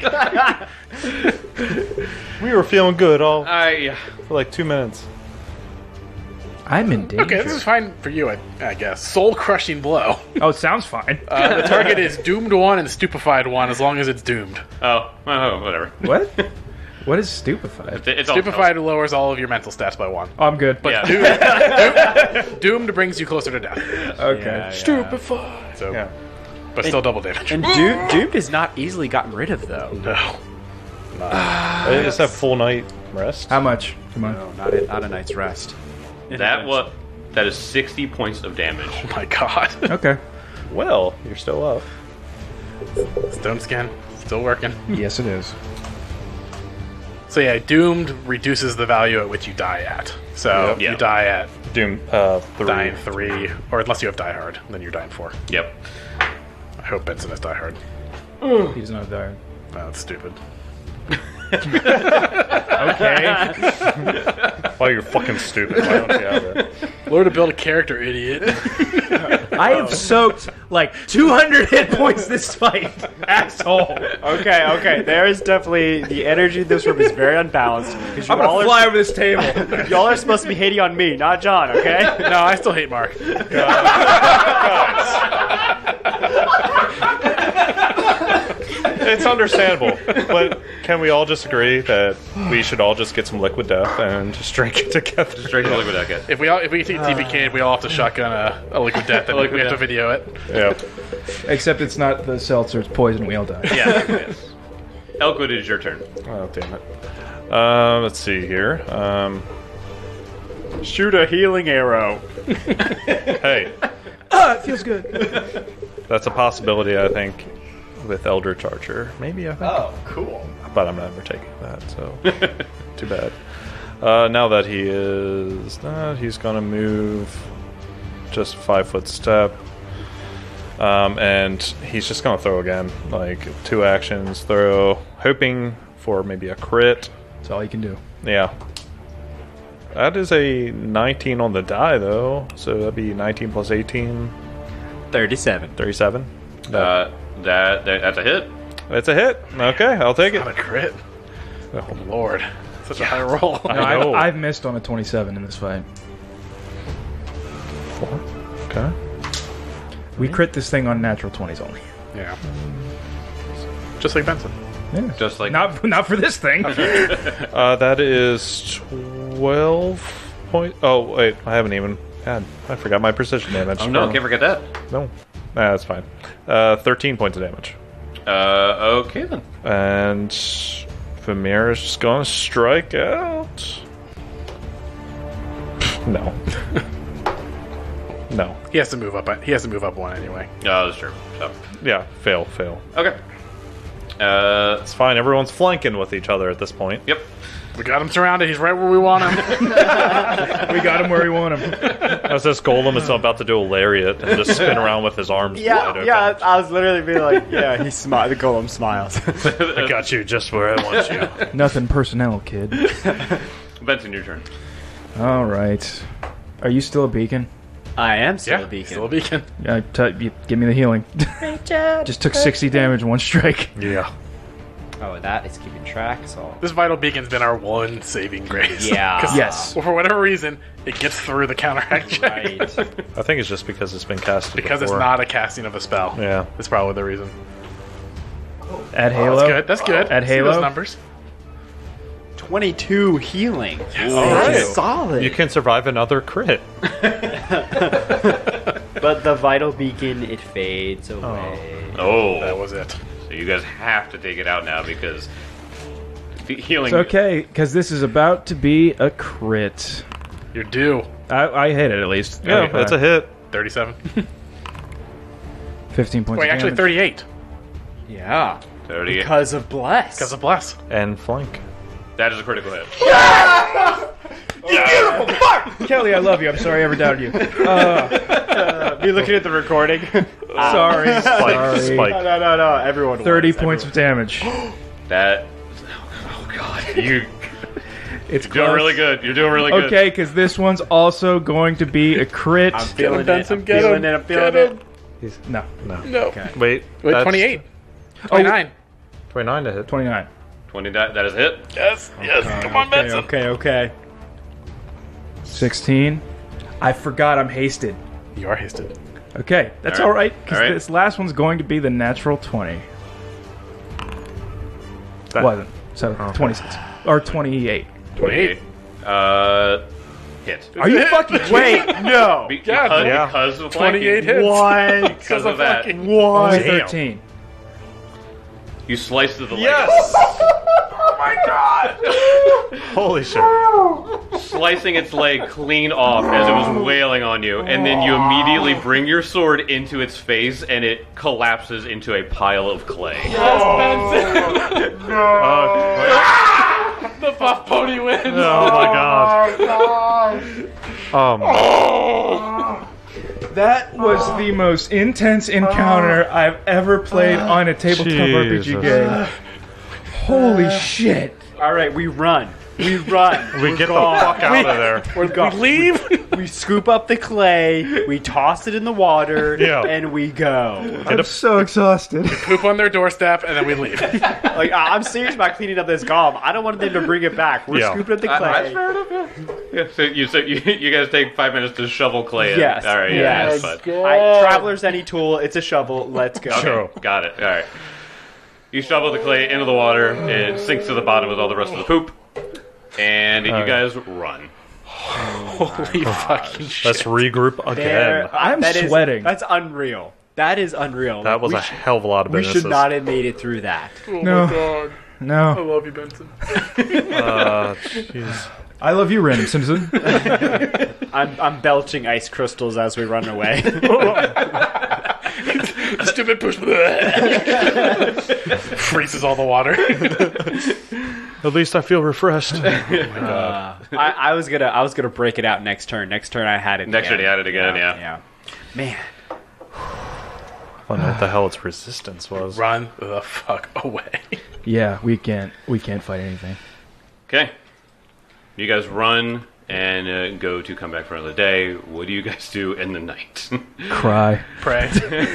We were feeling good all I for like two minutes. I'm in danger. Okay, this is fine for you, I, I guess. Soul crushing blow. Oh, it sounds fine. Uh, the target is doomed one and stupefied one, as long as it's doomed. oh, oh whatever. What? What is stupefied? It's, it's all Stupefied lowers all of your mental stats by one. Oh, I'm good. But Yeah. Doom, Doomed brings you closer to death. Okay. Yeah, Stupefied. So, Yeah. but still double damage. And Doom, Doomed is not easily gotten rid of, though. no. They just have full night rest. How much? Come on. No, not a, not a night's rest. That what? That is sixty points of damage. Oh my god. Okay. Well, you're still up. Stone skin. Still working. Yes, it is. So yeah, Doomed reduces the value at which you die at. So Yep. Yeah. you die at Doom uh, three. dying three, or unless you have Die Hard, then you're dying four. Yep. I hope Benson has Die Hard. He does not die. No, that's stupid. Okay. Oh, you're fucking stupid. Why don't you have it? Lord to build a character, idiot. I have soaked like two hundred hit points this fight. Asshole. Okay, okay. There is definitely the energy in this room is very unbalanced. Because I'm gonna fly over this table. y'all are supposed to be hating on me, not John. Okay. No, I still hate Mark. It's understandable, but can we all just agree that we should all just get some liquid death and just drink it together? Straight to the liquid deck. If we all, if we take T V K, we all have to shotgun a, a liquid death, and A liquid we have to death. video it. Yeah. Except it's not the seltzer, it's poison. We all die. Yeah. Yes. Elkwood, it is your turn. Oh, damn it. Um, let's see here. Um, Shoot a healing arrow. hey, Ah, it feels good. that's a possibility, I think, with Elder Charger. Maybe, I think. Oh, cool. But I'm never taking that, so too bad. Uh, now that he is not, he's gonna move just five foot step, um, and he's just gonna throw again, like two actions, throw, hoping for maybe a crit. That's all you can do. Yeah, that is a nineteen on the die though, so that'd be nineteen plus eighteen, Thirty-seven. thirty-seven. Uh, that, that that's a hit. It's a hit. Okay, I'll take it. Not a crit. Oh, Lord, such a high roll. No, I know. I've, I've missed on a twenty-seven in this fight. four. Okay. We crit this thing on natural twenties only. Yeah. Just like Benson. Yeah. Just like Not not for this thing. Uh, that is twelve point. Oh wait, I haven't even. God, I forgot my precision damage. Oh no, can't forget that. No, nah, that's fine. Uh, thirteen points of damage, Uh, okay then. and Vamir is just gonna strike out. No, no. He has to move up. He has to move up one anyway. Oh, that's true. So, Yeah, fail, fail. okay. Uh, It's fine. Everyone's flanking with each other at this point. yep. We got him surrounded. He's right where we want him. We got him where we want him. As this golem is about to do a lariat and just spin around with his arms wide Yeah, open. yeah. I was literally being like, yeah. He smiled. The golem smiles. I got you just where I want you. Nothing personnel, kid. Benson, your turn. All right. Are you still a beacon? I am still Yeah, a beacon. still a beacon. Yeah, t- you, give me the healing. Just took sixty damage in one strike. Yeah. Oh, that is keeping track. So This vital beacon's been our one saving grace. Yeah. 'Cause Yes. for whatever reason, it gets through the counteract check. right. I think it's just because it's been casted Because it's before. not a casting of a spell. Yeah. That's probably the reason. Add Oh, Halo. that's good. That's good. At See those Halo? numbers. Twenty-two healing. All right. Solid. You can survive another crit. But the vital beacon, it fades away. Oh, That was it. so you guys have to take it out now because the healing. It's okay, because this is about to be a crit. You're due. I, I hit it at least. Yeah, Okay. it's a hit. thirty-seven. fifteen points. Wait, of actually damage. thirty-eight. Yeah. thirty. Because of bless. Because of bless. And flank. That is a critical hit. Kelly, I love you. I'm sorry I ever doubted you. Uh, Be looking at the recording. sorry. Spike. sorry. Spike. no, no, no, no. Everyone. thirty wins. points of damage. That. Oh god, you It's you're doing close. really good. You're doing really good. Okay, because this one's also going to be a crit. I'm feeling it. Benson, I'm get feeling him, it. I'm feeling get it. He's, no, no. No. Wait. Wait, that's twenty-eight. twenty-nine. twenty-nine to hit. twenty-nine. twenty. That, that is a hit. Yes, yes. Come on, Okay, Benson. okay, okay. sixteen. I forgot I'm hasted. You are hasted. Okay, that's All all right. right, because All right. this last one's going to be the natural twenty. That- Wasn't. So Okay. twenty-six. or twenty-eight. twenty-eight. Uh, hit. Are you fucking Wait, no. Be- God, because, yeah. because of twenty-eight flanking. hits. What? Because of that. fucking- Only Damn. thirteen. You slice through the leg. Yes! Holy shit. Slicing its leg clean off as it was wailing on you, and then you immediately bring your sword into its face, and it collapses into a pile of clay. The buff pony wins. Oh my god. Um, That was the most intense encounter I've ever played on a tabletop R P G Jesus. game. Holy shit. All right, we run. We run. we get the fuck out of there. We're gone. We leave. We scoop up the clay, we toss it in the water, Yeah. and we go. I'm so exhausted. Poop on their doorstep, and then we leave. Like, I- I'm serious about cleaning up this golem. I don't want them to bring it back. We're Yeah. scooping up the Uh, clay. that's fair enough, yeah. Yeah, so you, so you you guys take five minutes to shovel clay in. Yes. All right, yeah, yes. that's fine. I, traveler's any tool. It's a shovel. Let's go. Okay, Sure. got it. All right. You shovel the clay into the water. It sinks to the bottom with all the rest of the poop, and you right. guys run. Holy fucking shit. Let's regroup again. There- I'm that is- sweating. that's unreal. That is unreal. That was we a sh- hell of a lot of We businesses. should not have made it through that. Oh No. my god. I No. love you, Benson. Uh, jeez. I love you, Ren Simpson. I'm, I'm belching ice crystals as we run away. Stupid push. Freezes all the water. At least I feel refreshed. I, I was gonna I was gonna break it out next turn. Next turn I had it. Next again. turn you had it again, yeah. yeah. Man, I don't know what the hell its resistance was. Run the fuck away. Yeah, we can't. We can't fight anything. Okay. You guys run and uh, go to come back for another day. What do you guys do in the night? Cry. Pray.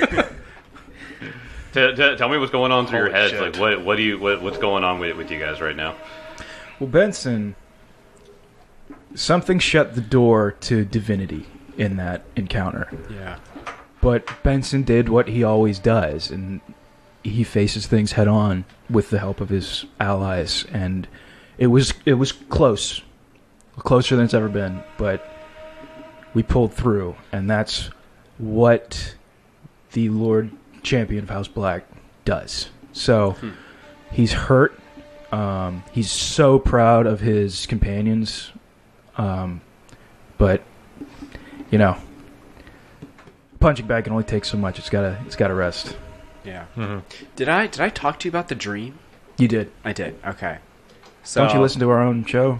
T- t- tell me what's going on through your Holy heads. shit. Like, what what do you what, what's going on with with you guys right now? Well, Benson, something shut the door to divinity in that encounter. yeah. But Benson did what he always does, and he faces things head on with the help of his allies. And it was it was close, closer than it's ever been. But we pulled through, and that's what the Lord Champion of House Black does. So he's hurt. Um, he's so proud of his companions, um, but you know, punching back can only take so much. It's gotta, it's gotta rest. Yeah. Mm-hmm. Did I did I talk to you about the dream? You did. I did. Okay. So Don't you listen to our own show?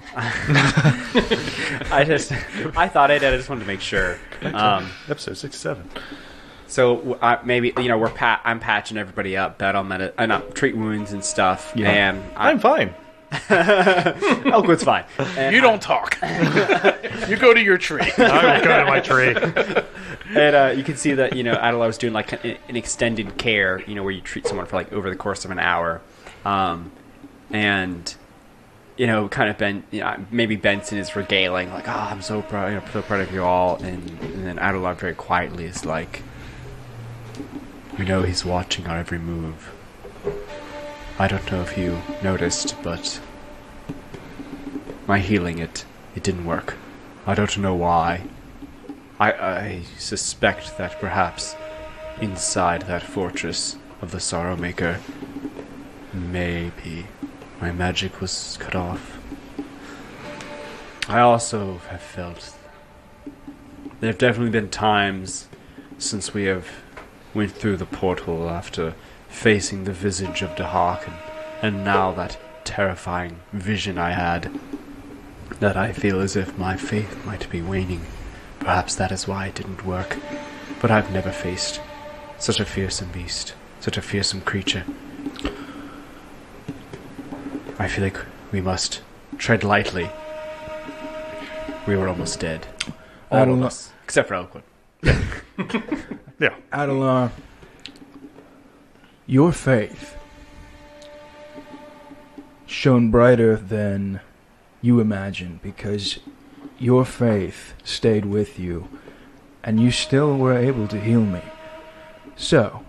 I just I thought I did. I just wanted to make sure. Um, Episode sixty-seven. so uh, maybe you know we're pat. I'm patching everybody up. Bet on med- uh, not treat wounds and stuff. Yeah. And I, I'm fine. Elkwood's fine. And You don't talk. You go to your tree. I'm going to my tree. And uh, you can see that you know Adelar's doing like an, an extended care, you know, where you treat someone for like over the course of an hour, um, and you know, kind of Ben, you know, maybe Benson is regaling like, "Oh, I'm so proud, you know, so proud of you all," and, and then Adelar very quietly is like, "We know he's watching our every move. I don't know if you noticed, but my healing it, it didn't work. I don't know why." I, I suspect that perhaps inside that fortress of the Sorrow Maker, maybe my magic was cut off. I also have felt there have definitely been times since we have went through the portal after facing the visage of Dahak and, and now that terrifying vision I had, that I feel as if my faith might be waning. Perhaps that is why it didn't work. But I've never faced such a fearsome beast, such a fearsome creature. I feel like we must tread lightly. We were almost dead. I All don't of know. us. Except for Elkwood. Yeah. Adelar, your faith shone brighter than you imagined because your faith stayed with you and you still were able to heal me. So,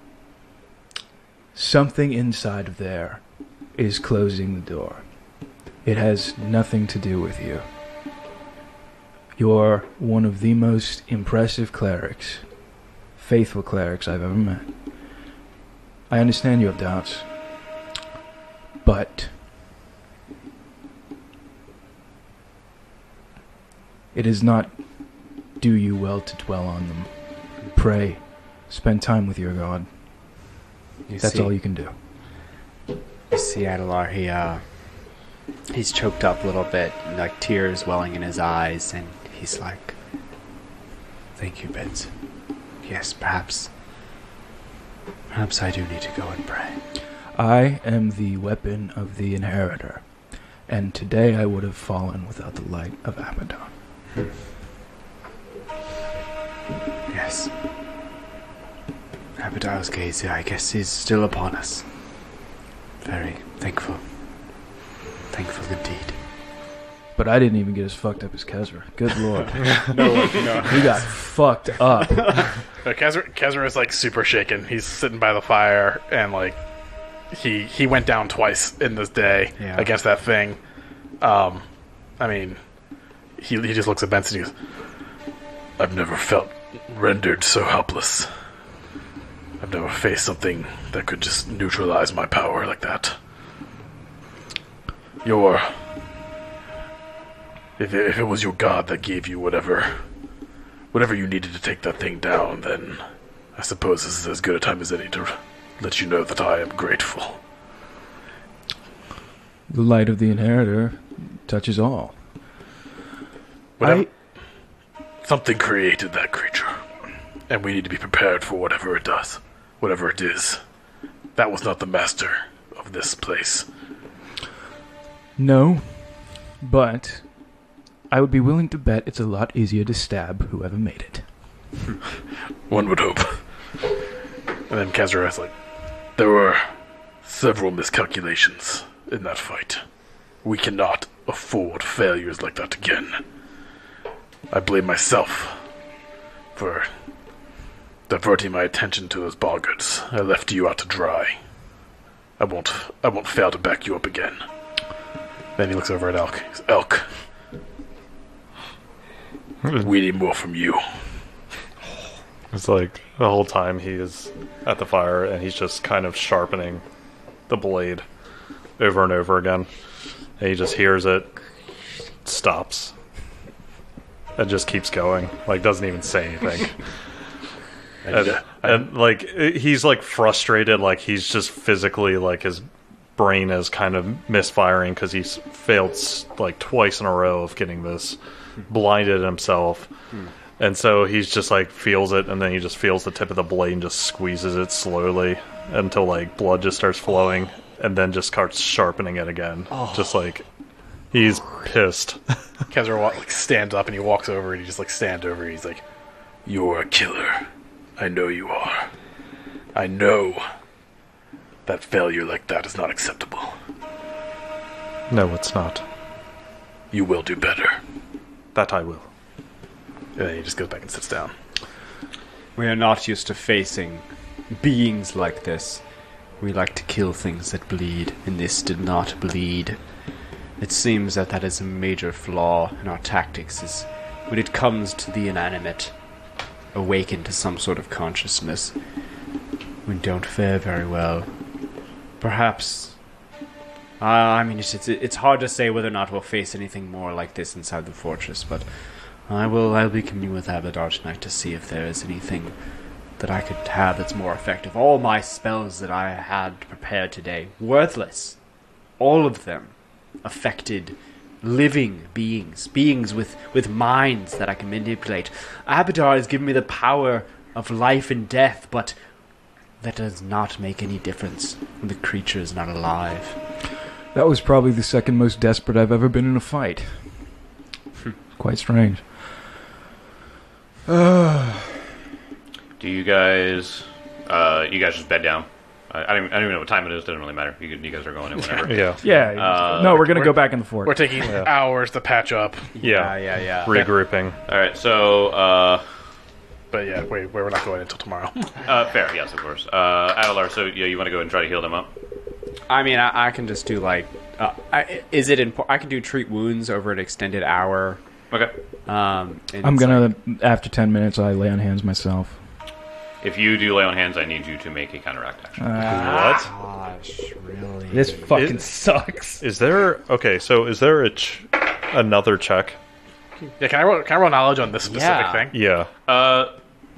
something inside of there is closing the door. It has nothing to do with you. You're one of the most impressive clerics, faithful clerics I've ever met. I understand you have doubts, but it does not do you well to dwell on them. Pray, spend time with your God. You That's see, all you can do. You see, Adelar, he, uh, he's choked up a little bit, like tears welling in his eyes, and he's like, thank you, Benson. Yes, perhaps, perhaps I do need to go and pray. I am the weapon of the Inheritor, and today I would have fallen without the light of Abaddon. Yes. Abaddon's gaze, I guess, is still upon us. Very thankful. Thankful indeed. But I didn't even get as fucked up as Kezra. Good lord. No, no. We got fucked up. No, Kezra, Kezra is like super shaken. He's sitting by the fire, and like he he went down twice in this day Yeah. against that thing. Um, I mean, he he just looks at Benson. And he goes, "I've never felt rendered so helpless. I've never faced something that could just neutralize my power like that. Your if it, if it was your god that gave you whatever." Whatever you needed to take that thing down, then I suppose this is as good a time as any to let you know that I am grateful. The light of the Inheritor touches all. Whatever, I, something created that creature, and we need to be prepared for whatever it does, whatever it is. That was not the master of this place. no, but I would be willing to bet it's a lot easier to stab whoever made it. One would hope. And then Kezra is like, there were several miscalculations in that fight. We cannot afford failures like that again. I blame myself for diverting my attention to those boggards. I left you out to dry. I won't I won't fail to back you up again. Then he looks over at Elk. He goes, Elk, we need more from you. It's like the whole time he is at the fire and he's just kind of sharpening the blade over and over again. And he just hears it, stops, and just keeps going. Like, doesn't even say anything. and, uh, and, like, he's, like, frustrated. Like, he's just physically, like, his brain is kind of misfiring because he's failed, like, twice in a row of getting this, blinded himself. Hmm. And so he's just like feels it, and then he just feels the tip of the blade and just squeezes it slowly until like blood just starts flowing, and then just starts sharpening it again. Oh. Just like he's pissed. Kezra wa- like stands up and he walks over and he just like stands over and he's like, "You're a killer. I know you are. I know that failure like that is not acceptable. No, it's not. You will do better." That I will. And then he just goes back and sits down. We are not used to facing beings like this. We like to kill things that bleed, and this did not bleed. It seems that that is a major flaw in our tactics, is when it comes to the inanimate, awaken to some sort of consciousness, we don't fare very well. Perhaps... Uh, I mean, it's, it's it's hard to say whether or not we'll face anything more like this inside the fortress, but I will I'll be communing with Abadar tonight to see if there is anything that I could have that's more effective. All my spells that I had prepared today, worthless. All of them affected living beings, beings with, with minds that I can manipulate. Abadar has given me the power of life and death, but that does not make any difference when the creature is not alive. That was probably the second most desperate I've ever been in a fight. Quite strange. Uh, Do you guys, uh, you guys just bed down? I, I, don't, even, I don't even know what time it is. Doesn't really matter. You, can, you guys are going in whenever. Yeah. yeah. Uh, no, we're going to we're- go back in the fort. We're taking Yeah. hours to patch up. Yeah. yeah, yeah. Regrouping. All right. So, uh, But yeah, wait, we're not going until tomorrow. uh, fair. Yes, of course. Uh, Adelar. So, yeah, you want to go and try to heal them up? I mean, I, I can just do like Uh, I, is it important? I can do treat wounds over an extended hour. Okay. Um, and I'm it's gonna like- after ten minutes. I lay on hands myself. If you do lay on hands, I need you to make a counteract action. What? Gosh, really? This fucking It- sucks. Is there okay? So is there a ch- another check? Yeah, can I roll, can I roll knowledge on this specific Yeah. thing? Yeah. Uh,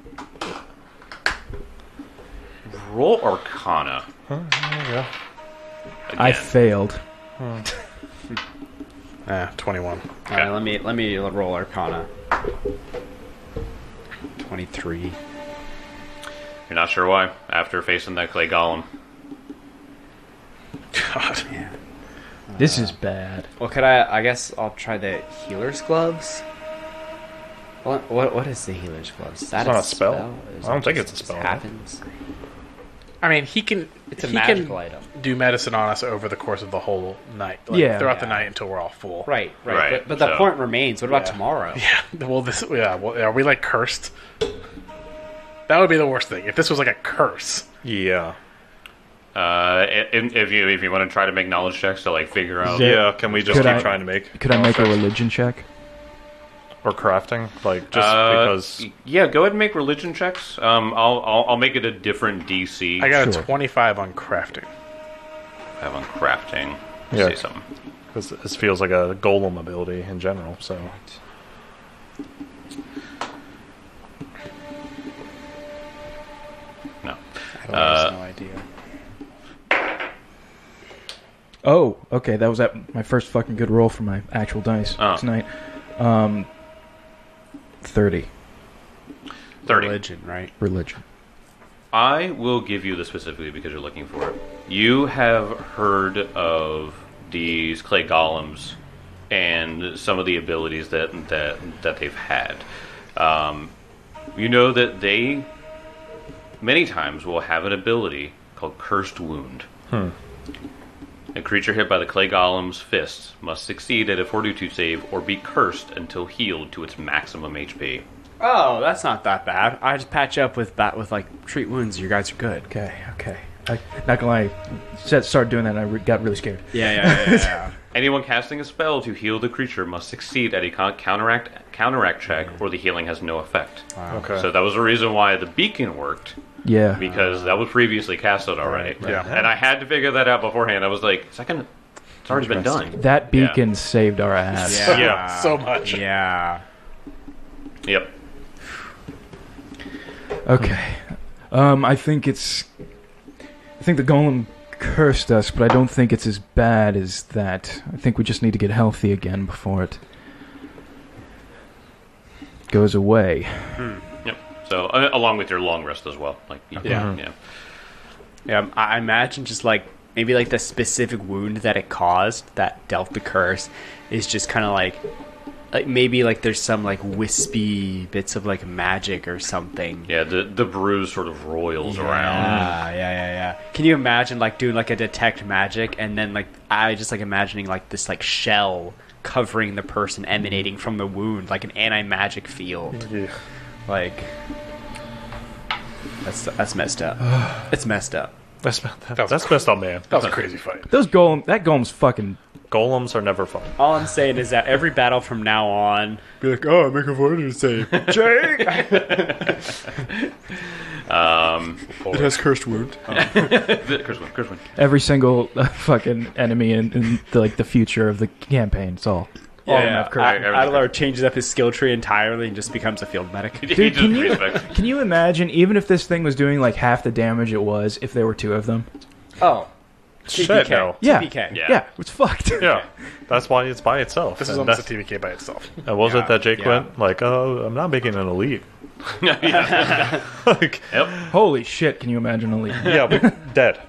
roll Arcana. yeah. I Again. failed. Yeah, twenty-one. All right, let me let me roll Arcana. Twenty-three. You're not sure why. After facing that clay golem, God. Yeah. This is bad. Well, could I? I guess I'll try the healer's gloves. What? What? What is the healer's gloves? Is that It's not a spell. Is I don't it think just- it's a just spell. Happens. I mean, he can. It's a he magical can item. do medicine on us over the course of the whole night. Like, Yeah. throughout the Yeah. night until we're all full. Right. Right. Right, But, but the so- point remains. What about Yeah. tomorrow? Yeah. Well, this. Yeah. Well, are we like cursed? That would be the worst thing if this was like a curse. Yeah. uh, if, if you if you want to try to make knowledge checks to like figure out, Yeah. Yeah. Can we just Could keep I- trying to make Could I make a religion check? or crafting? Like just Uh, because. yeah, go ahead and make religion checks. Um, I'll I'll, I'll make it a different D C. I got Sure. a twenty-five on crafting. I have on crafting. Yeah. Say something. Because this feels like a golem ability in general. So No. I don't Uh, have no idea. Oh, okay. That was at my first fucking good roll for my actual dice Oh. tonight. Um, thirty Thirty. Religion, right? religion. I will give you this specifically because you're looking for it. You have heard of these clay golems and some of the abilities that that that they've had. Um, you know that they many times will have an ability called Cursed Wound. Hmm. A creature hit by the clay golem's fists must succeed at a fortitude save or be cursed until healed to its maximum H P. Oh, that's not that bad. I just patch up with that with like treat wounds. You guys are good. Okay, okay. I, not gonna lie, said started doing that and I re- got really scared. Yeah, yeah, yeah. yeah. Anyone casting a spell to heal the creature must succeed at a con- counteract counteract check, or the healing has no effect. okay. So that was the reason why the beacon worked, Yeah. because that was previously casted already. right. Yeah. And I had to figure that out beforehand. I was like, is that gonna... It's already been done. That beacon saved our ass. Yeah. Yeah. So much. Yeah. Yep. Okay. Um, I think it's. I think the golem cursed us, but I don't think it's as bad as that. I think we just need to get healthy again before it goes away. Yep. So uh, along with your long rest as well. Like you- Yeah. yeah. Yeah, I I imagine just like maybe like the specific wound that it caused that dealt the curse is just kind of like like maybe like there's some like wispy bits of like magic or something. Yeah, the the bruise sort of roils Yeah, around. yeah, yeah, yeah. Can you imagine like doing like a detect magic and then like I just like imagining like this like shell covering the person emanating from the wound, like an anti-magic field. Yeah. Like that's that's messed up. It's messed up. That's that, was that's messed up, man. That was a crazy fight. Those golem, that golem's fucking. Golems are never fun. All I'm saying is that every battle from now on, be like, oh, make a fortitude save, Jake. Um, It has cursed wound. the- Curse one, curse one. Every single uh, fucking enemy in, in the, like the future of the campaign. It's all. all of them Yeah, have curse. yeah. Adelar changes up his skill tree entirely and just becomes a field medic. He Dude, just can you- respects- Can you imagine, even if this thing was doing like half the damage it was, if there were two of them? Oh, Shit, no. Yeah. T B K. Yeah. Yeah, it's fucked. Yeah, that's why it's by itself. This is And almost a that's- T V K by itself. and was Yeah, it that Jake yeah. went like, "Oh, I'm not making an elite." Yeah. like, Yep. Holy shit! Can you imagine a lead? yeah, but dead.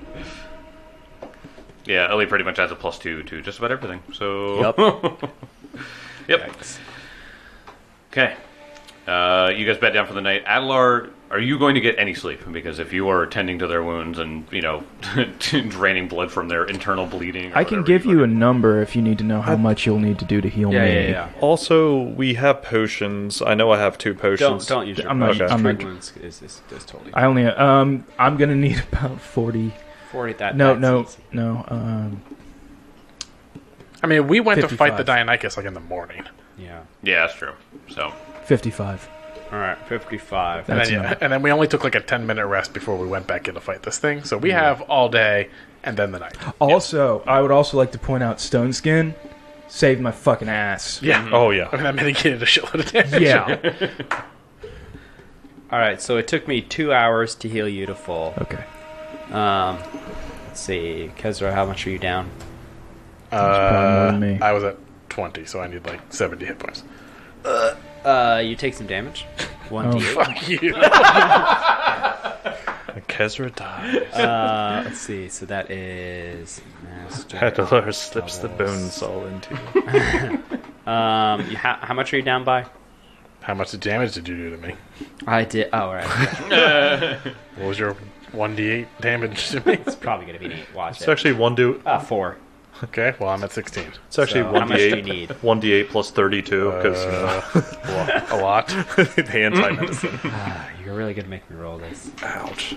Yeah, Ellie pretty much has a plus two to just about everything. So. Yep. Yep. Okay. Uh, you guys bed down for the night. Adelar, are you going to get any sleep? Because if you are tending to their wounds and, you know, draining blood from their internal bleeding... or I can whatever give you a fucking- number if you need to know how much you'll need to do to heal Yeah, me. yeah, yeah. Also, we have potions. I know I have two Don't potions. don't use your I'm not- potions. I'm Treat not- wounds is, is, is totally I only um I'm gonna need about forty. forty. That No, that's no, easy. no. Um, I mean, we went to fight the fifty-five. Dionychus like in the morning. Yeah. Yeah, that's true. So, fifty-five. All right, fifty-five. And That's then, yeah, enough. and then we only took like a ten minute rest before we went back in to fight this thing. So we have all day and then the night. Also, I would also like to point out Stone Skin saved my fucking ass. Yeah. Oh yeah. I mean, that mitigated a shitload of damage. Yeah. All right, so it took me two hours to heal you to full. Okay. Um, let's see, Kezra, how much are you down? probably more than me. I was at twenty, so I need like seventy hit points. Uh, you take some damage. One Oh. d eight. Fuck you. And Kezra dies. Uh, let's see. So that is master. Adler slips the bones all into you. Um, you, how, how much are you down by? How much damage did you do to me? I did. Oh, right. What was your one d eight damage to me? It's probably gonna be an eight. Watch It's it. actually one do. Uh, four. Okay, well, I'm at sixteen. It's actually So, how one much d do eight. you need? One d eight plus thirty-two because Uh, a lot. the anti medicine. Ah, you're really gonna make me roll this. Ouch.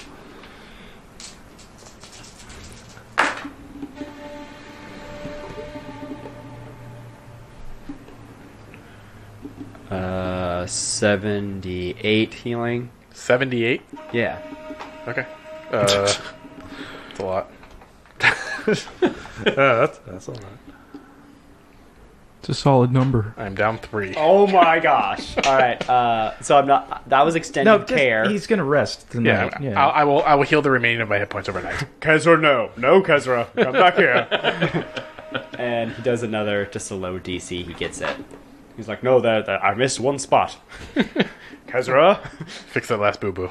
Uh, seventy-eight healing. seventy-eight? Yeah. Okay. Uh, that's a lot. Yeah, that's that's all right. It's a solid number. I'm down three. Oh my gosh! All right. Uh, so I'm not. That was extended No, just- care. he's gonna rest Yeah, tonight. Yeah. I'll, I will. I will heal the remaining of my hit points overnight. Kezra, no, no, Kezra, come back here. And he does another, just a low D C. He gets it. He's like, no, that, that I missed one spot. Kezra, Fix that last boo boo.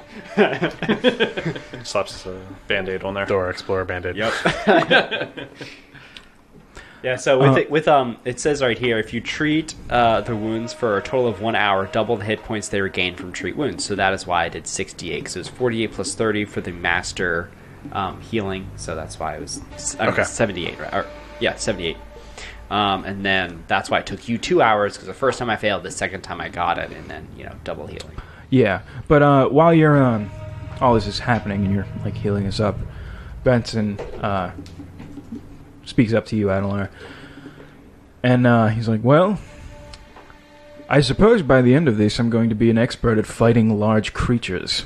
Slaps a band aid on there. Dora Explorer Bandit. Yep. Yeah, so with Uh, it, with um, it says right here, if you treat uh, the wounds for a total of one hour, double the hit points they regain from treat wounds. So that is why I did sixty-eight. Because it was forty-eight plus thirty for the master um, healing. So that's why it was I mean, Okay. seventy-eight. Right? Or, yeah, seventy-eight. Um, and then that's why it took you two hours. Because the first time I failed, the second time I got it, and then you know double healing. Yeah, but uh, while you're um, all this is happening and you're like healing us up, Benson uh, speaks up to you, Adelar, and uh, he's like, "Well, I suppose by the end of this, I'm going to be an expert at fighting large creatures."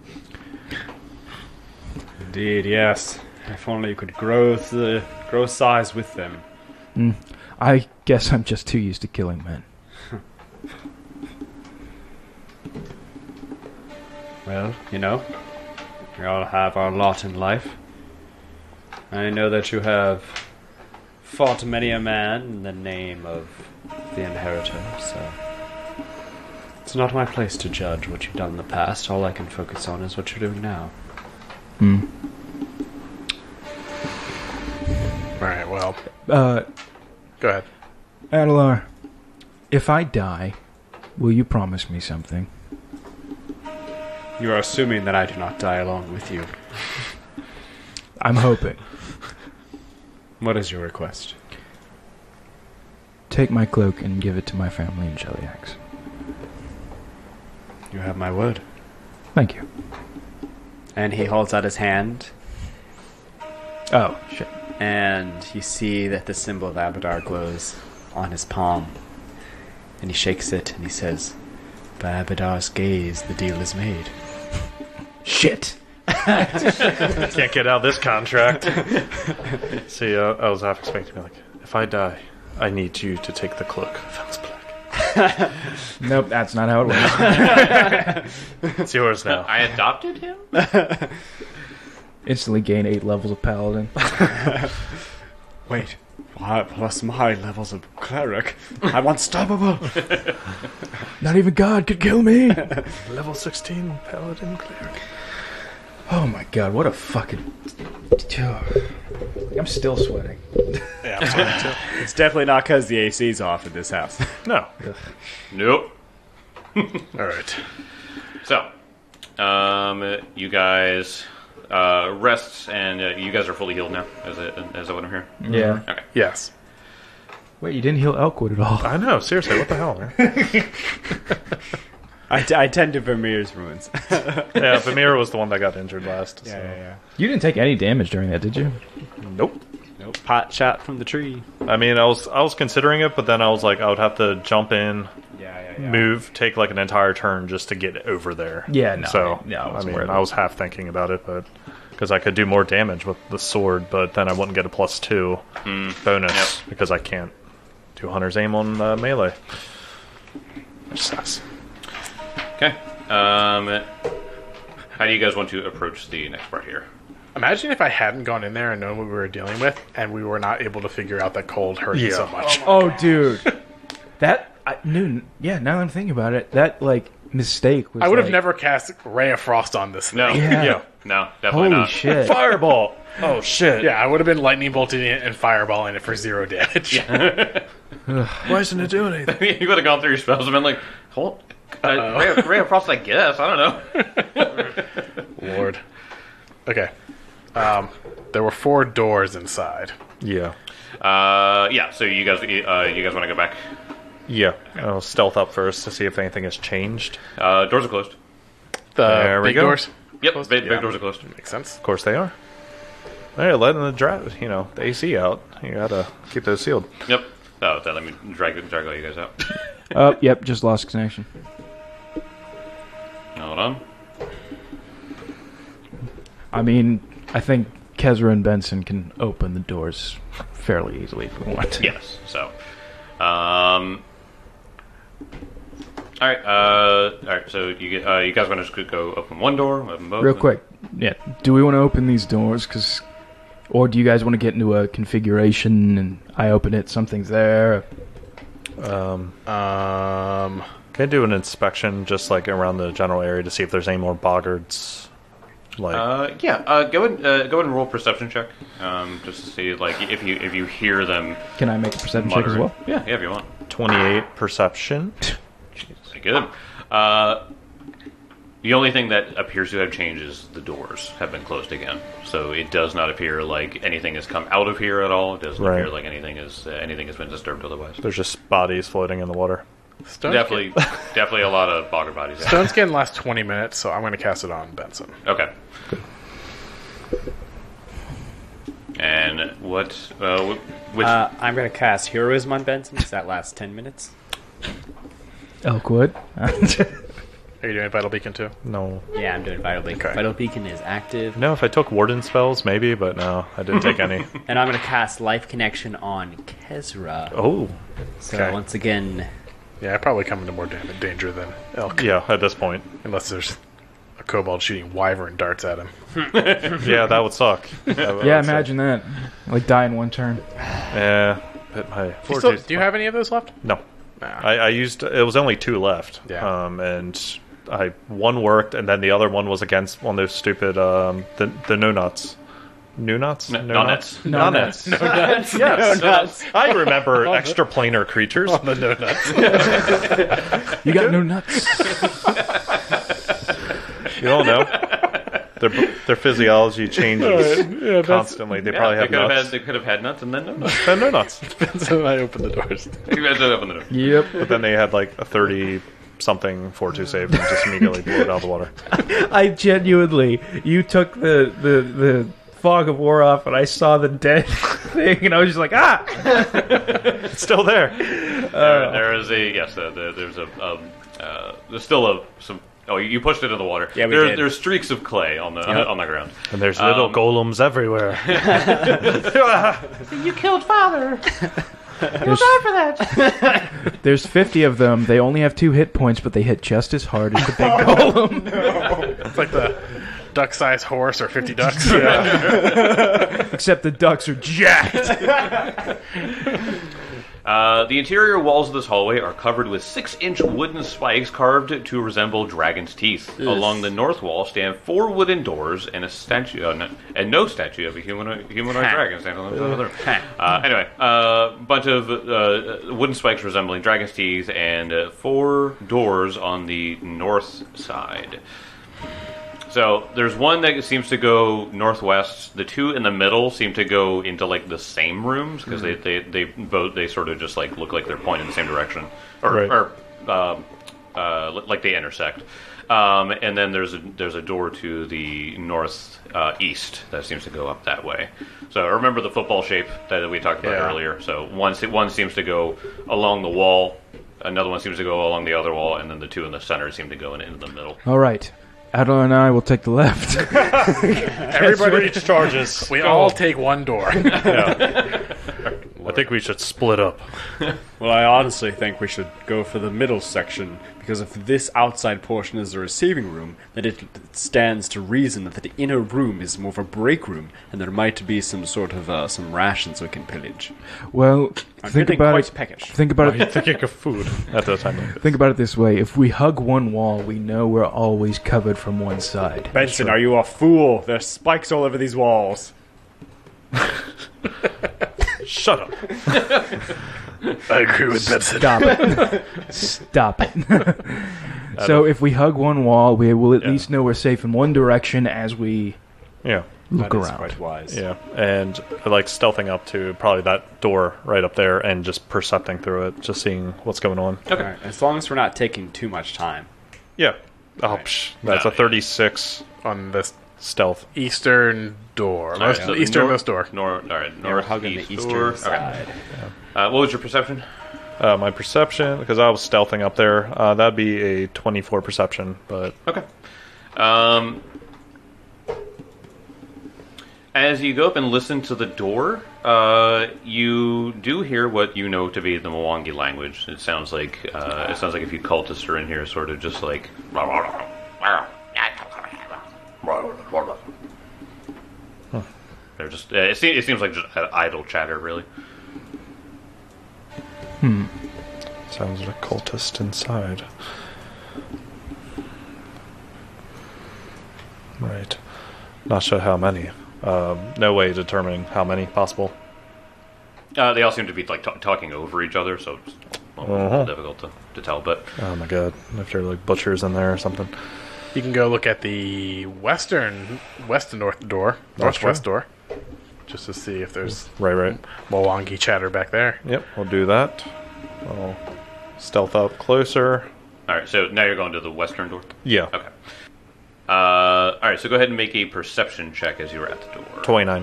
Indeed, yes. If only you could grow the grow size with them. Mm, I guess I'm just too used to killing men. Well, you know, we all have our lot in life. I know that you have fought many a man in the name of the Inheritor, so it's not my place to judge what you've done in the past. All I can focus on is what you're doing now. Hmm. All right. Well, Uh, go ahead. Adelar, if I die, will you promise me something? You are assuming that I do not die along with you. I'm hoping. What is your request? Take my cloak and give it to my family in Shellyax. You have my word. Thank you. And he holds out his hand, Oh, shit. and you see that the symbol of Abadar glows on his palm. And he shakes it and he says, "By Abadar's gaze, the deal is made." Shit! Can't get out of this contract. See, uh, I was half expecting to be like, if I die, I need you to take the cloak. That's black. Nope, that's not how it works. It's yours now. I adopted him? Instantly gain eight levels of paladin. Wait, why, plus my levels of cleric. I'm unstoppable. Not even God could kill me! Level sixteen paladin cleric. Oh my god, what a fucking... I'm still sweating. Yeah. I'm sorry, too. It's definitely not because the A C's off in this house. No. Nope. All right. So, um, you guys uh, rest, and uh, you guys are fully healed now. Is it? Is that what I'm hearing? Yeah. Okay. Yes. Wait, you didn't heal Elkwood at all. I know, seriously, what the hell, man? I, t- I tend to Vermeer's ruins. Yeah, Vamir was the one that got injured last. so. yeah. You didn't take any damage during that, did you? Nope. know, pot shot from the tree. I mean, I was I was considering it, but then I was like, I would have to jump in, Yeah, yeah, move, take like an entire turn just to get over there. Yeah, no, So no, I I wasn't mean, worried I was half thinking about it, but because I could do more damage with the sword, but then I wouldn't get a plus two bonus Yep. because I can't do Hunter's Aim on uh, melee. Which sucks. Okay. Um, how do you guys want to approach the next part here? Imagine if I hadn't gone in there and known what we were dealing with, and we were not able to figure out that cold hurt me Yeah. so much. Oh, dude, that I knew. Yeah, now that I'm thinking about it, that like mistake was. I would have like, never cast Ray of Frost on this thing. No. Yeah. Yeah. No, definitely Holy not. shit! Fireball! Oh shit! Yeah, I would have been lightning bolting it and fireballing it for zero damage. Why isn't it doing anything? You would have gone through your spells and been like, hold, uh, Ray, of, Ray of Frost, I guess. I don't know. Lord. Okay. Um, there were four doors inside. Yeah. Uh, yeah. So you guys, uh, you guys want to go back? Yeah. I'll stealth up first to see if anything has changed. Uh, doors are closed. The There we big go. doors. Yep, Closed? big, Yeah. big doors are closed. Makes sense. Of course they are. Hey, letting the dra- you know, the A C out. You gotta keep those sealed. Yep. Oh, then let me drag drag all you guys out. Oh, yep, just lost connection. Hold on. I mean, I think Kezra and Benson can open the doors fairly easily if we want to. Yes. So, um, all right. Uh, all right. So you get, uh, you guys want to just go open one door, open both? Real quick, yeah. Do we want to open these doors? Cause, or do you guys want to get into a configuration and I open it, something's there? Um, Um, can I do an inspection just like around the general area to see if there's any more boggards? Like, Uh, yeah. Uh, go ahead. Uh, go ahead and roll a perception check. Um, just to see like if you if you hear them Can I make a perception check as muttering. well? Yeah. Yeah. If you want. twenty-eight perception. Pretty good. Uh, the only thing that appears to have changed is the doors have been closed again. So it does not appear like anything has come out of here at all. It doesn't Right. appear like anything is uh, anything has been disturbed otherwise. There's just bodies floating in the water. Stone Definitely, definitely a lot of bogger bodies. Skin, Stone Skin lasts twenty minutes, so I'm going to cast it on Benson. Okay. And what? Uh, wh- which? Uh, I'm going to cast Heroism on Benson because that lasts ten minutes. Elkwood. Are you doing Vital Beacon too? No. Yeah, I'm doing Vital Beacon. Okay. Vital Beacon is active. No, if I took warden spells, maybe, but no, I didn't take any. And I'm going to cast Life Connection on Kezra. Oh, So okay. once again, Yeah, I probably come into more dam- danger than Elk, yeah, at this point. unless there's a kobold shooting wyvern darts at him. Yeah, that would suck. That would Yeah, suck. imagine that. Like die in one turn. Yeah, but my Do you, still, fortitude- do you have any of those left? No. Nah. I, I used it was only two left. Yeah. Um, and I one worked, and then the other one was against one of those stupid um the the no nuts, new nuts, No- non-nuts. no nuts, no nuts. Yes, I remember extraplanar creatures. The no nuts. You got no nuts. You don't know. Their their physiology changes constantly. They Yeah, probably they have could have nuts. had they could have had nuts and then no nuts. Then no nuts. So I open the doors. You guys don't open the door. Yep. But then they had like a thirty something fortitude save and just immediately blew it out of the water. I genuinely, you took the, the, the fog of war off and I saw the dead thing and I was just like, ah! It's still there. There, there is a yes. Uh, there, there's a um, uh, there's still a some. Oh, you pushed it in the water. Yeah, we there, did. There's streaks of clay on the Yep. on the ground. And there's little Um, golems everywhere. You killed father. There's, there's fifty of them. They only have two hit points, but they hit just as hard as the big golem. It's like the duck-sized horse or fifty ducks. Except the ducks are jacked. Uh, the interior walls of this hallway are covered with six-inch wooden spikes carved to resemble dragon's teeth. Along the north wall stand four wooden doors and a statue, uh, no, and no statue of a humanoid, humanoid Ha. dragon standing on the other room. Ha. Uh, anyway, a uh, bunch of uh, wooden spikes resembling dragon's teeth and uh, four doors on the north side. So there's one that seems to go northwest. The two in the middle seem to go into like the same rooms because they, they they both they sort of just like look like they're pointing in the same direction, or, Right. or um, uh, li- like they intersect. Um, and then there's a there's a door to the north uh, east that seems to go up that way. So remember the football shape that we talked about Yeah. earlier. So one se- one seems to go along the wall, another one seems to go along the other wall, and then the two in the center seem to go in, into the middle. All right. Adler and I will take the left. Everybody, Reach charges. we all take one door. I think we should split up. Well, I honestly think we should go for the middle section, because if this outside portion is the receiving room, then it stands to reason that the inner room is more of a break room, and there might be some sort of uh, some rations we can pillage. Well, I'm think feeling about quite it. peckish. Think about You're it. thinking of food at the time. Think about it this way: if we hug one wall, we know we're always covered from one side. Benson, are you a fool? There's spikes all over these walls. Shut up. I agree with Benson. Stop it! Stop it! So if we hug one wall, we will at Yeah. least know we're safe in one direction as we Yeah. look That is around. quite wise. Yeah. And like stealthing up to probably that door right up there and just percepting through it, just seeing what's going on. Okay. Alright, as long as we're not taking too much time. Yeah. Oh, Right. psh, that's No, a thirty-six On this stealth. eastern door. All right, Most, so the easternmost door. Nor, all right, We're hugging the northeast eastern door. Okay. side. Uh, what was your perception? Uh, my perception, because I was stealthing up there, uh, that'd be a twenty-four perception, but Okay. Um, as you go up and listen to the door, uh, you do hear what you know to be the Mwangi language. It sounds like uh, it sounds like a few cultists are in here, sort of just like. They're just. Uh, it, seems, it seems like just idle chatter, really. sounds like a cultist inside. Right. Not sure how many. Um, no way determining how many possible. Uh, they all seem to be like t- talking over each other, so it's a little Uh-huh. difficult to, to tell. But Oh my god. If they're like butchers in there or something. You can go look at the western, west and north door, That's northwest door, just to see if there's Right, right. Mwangi chatter back there. Yep, we'll do that. I'll stealth up closer. all right, so now you're going to the western door. Yeah. Okay. Uh, all right, so go ahead and make a perception check as you're at the door. twenty-nine.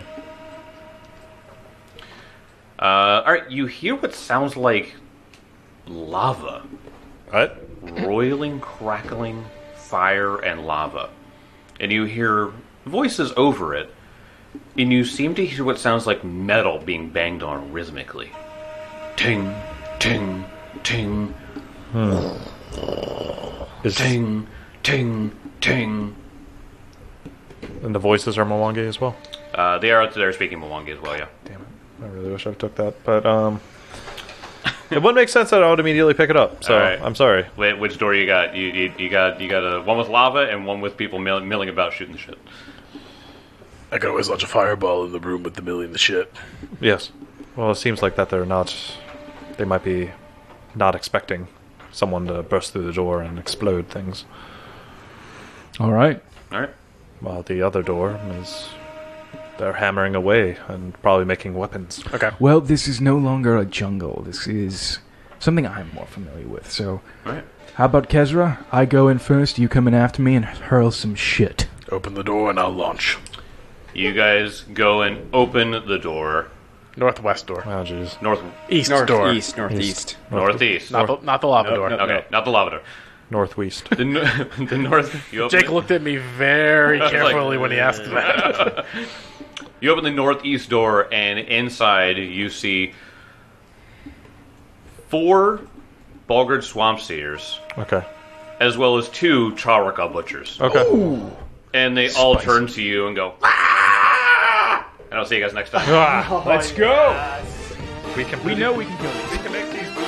Uh, all right, you hear what sounds like lava, What? roiling, crackling fire and lava, and you hear voices over it, and you seem to hear what sounds like metal being banged on rhythmically. Ting, ting, ting, Is, ting, ting, ting. and the voices are Mwangi as well? Uh, they are they're speaking Mwangi as well, yeah. Damn it. I really wish I took that. But, um... it wouldn't make sense that I would immediately pick it up, so All right. I'm sorry. Wait, which door you got? You, you you got you got a one with lava and one with people mill, milling about shooting shit. I could always launch a fireball in the room with the million the shit. Yes. Well, it seems like that they're not... They might be not expecting someone to burst through the door and explode things. All right. All right. While the other door is... They're hammering away and probably making weapons. Okay. Well, this is no longer a jungle. This is something I'm more familiar with. So, All right. how about Kezra? I go in first, you come in after me and hurl some shit. Open the door and I'll launch. You guys go and open the door. Northwest door. Oh, jeez. North, East door. Northeast, northeast. northeast. Not the, not the lava No, door. no. Okay, not the lava door. Northwest. The, no- the north. You open Jake it- looked at me very was like, carefully when he asked that. You open the northeast door, and inside you see four Bulgard swamp seers, Okay. as well as two Charaka butchers. Okay. And they all turn to you and go, "Ah!" And I'll see you guys next time. Let's go! We can We know we can kill these. we can make these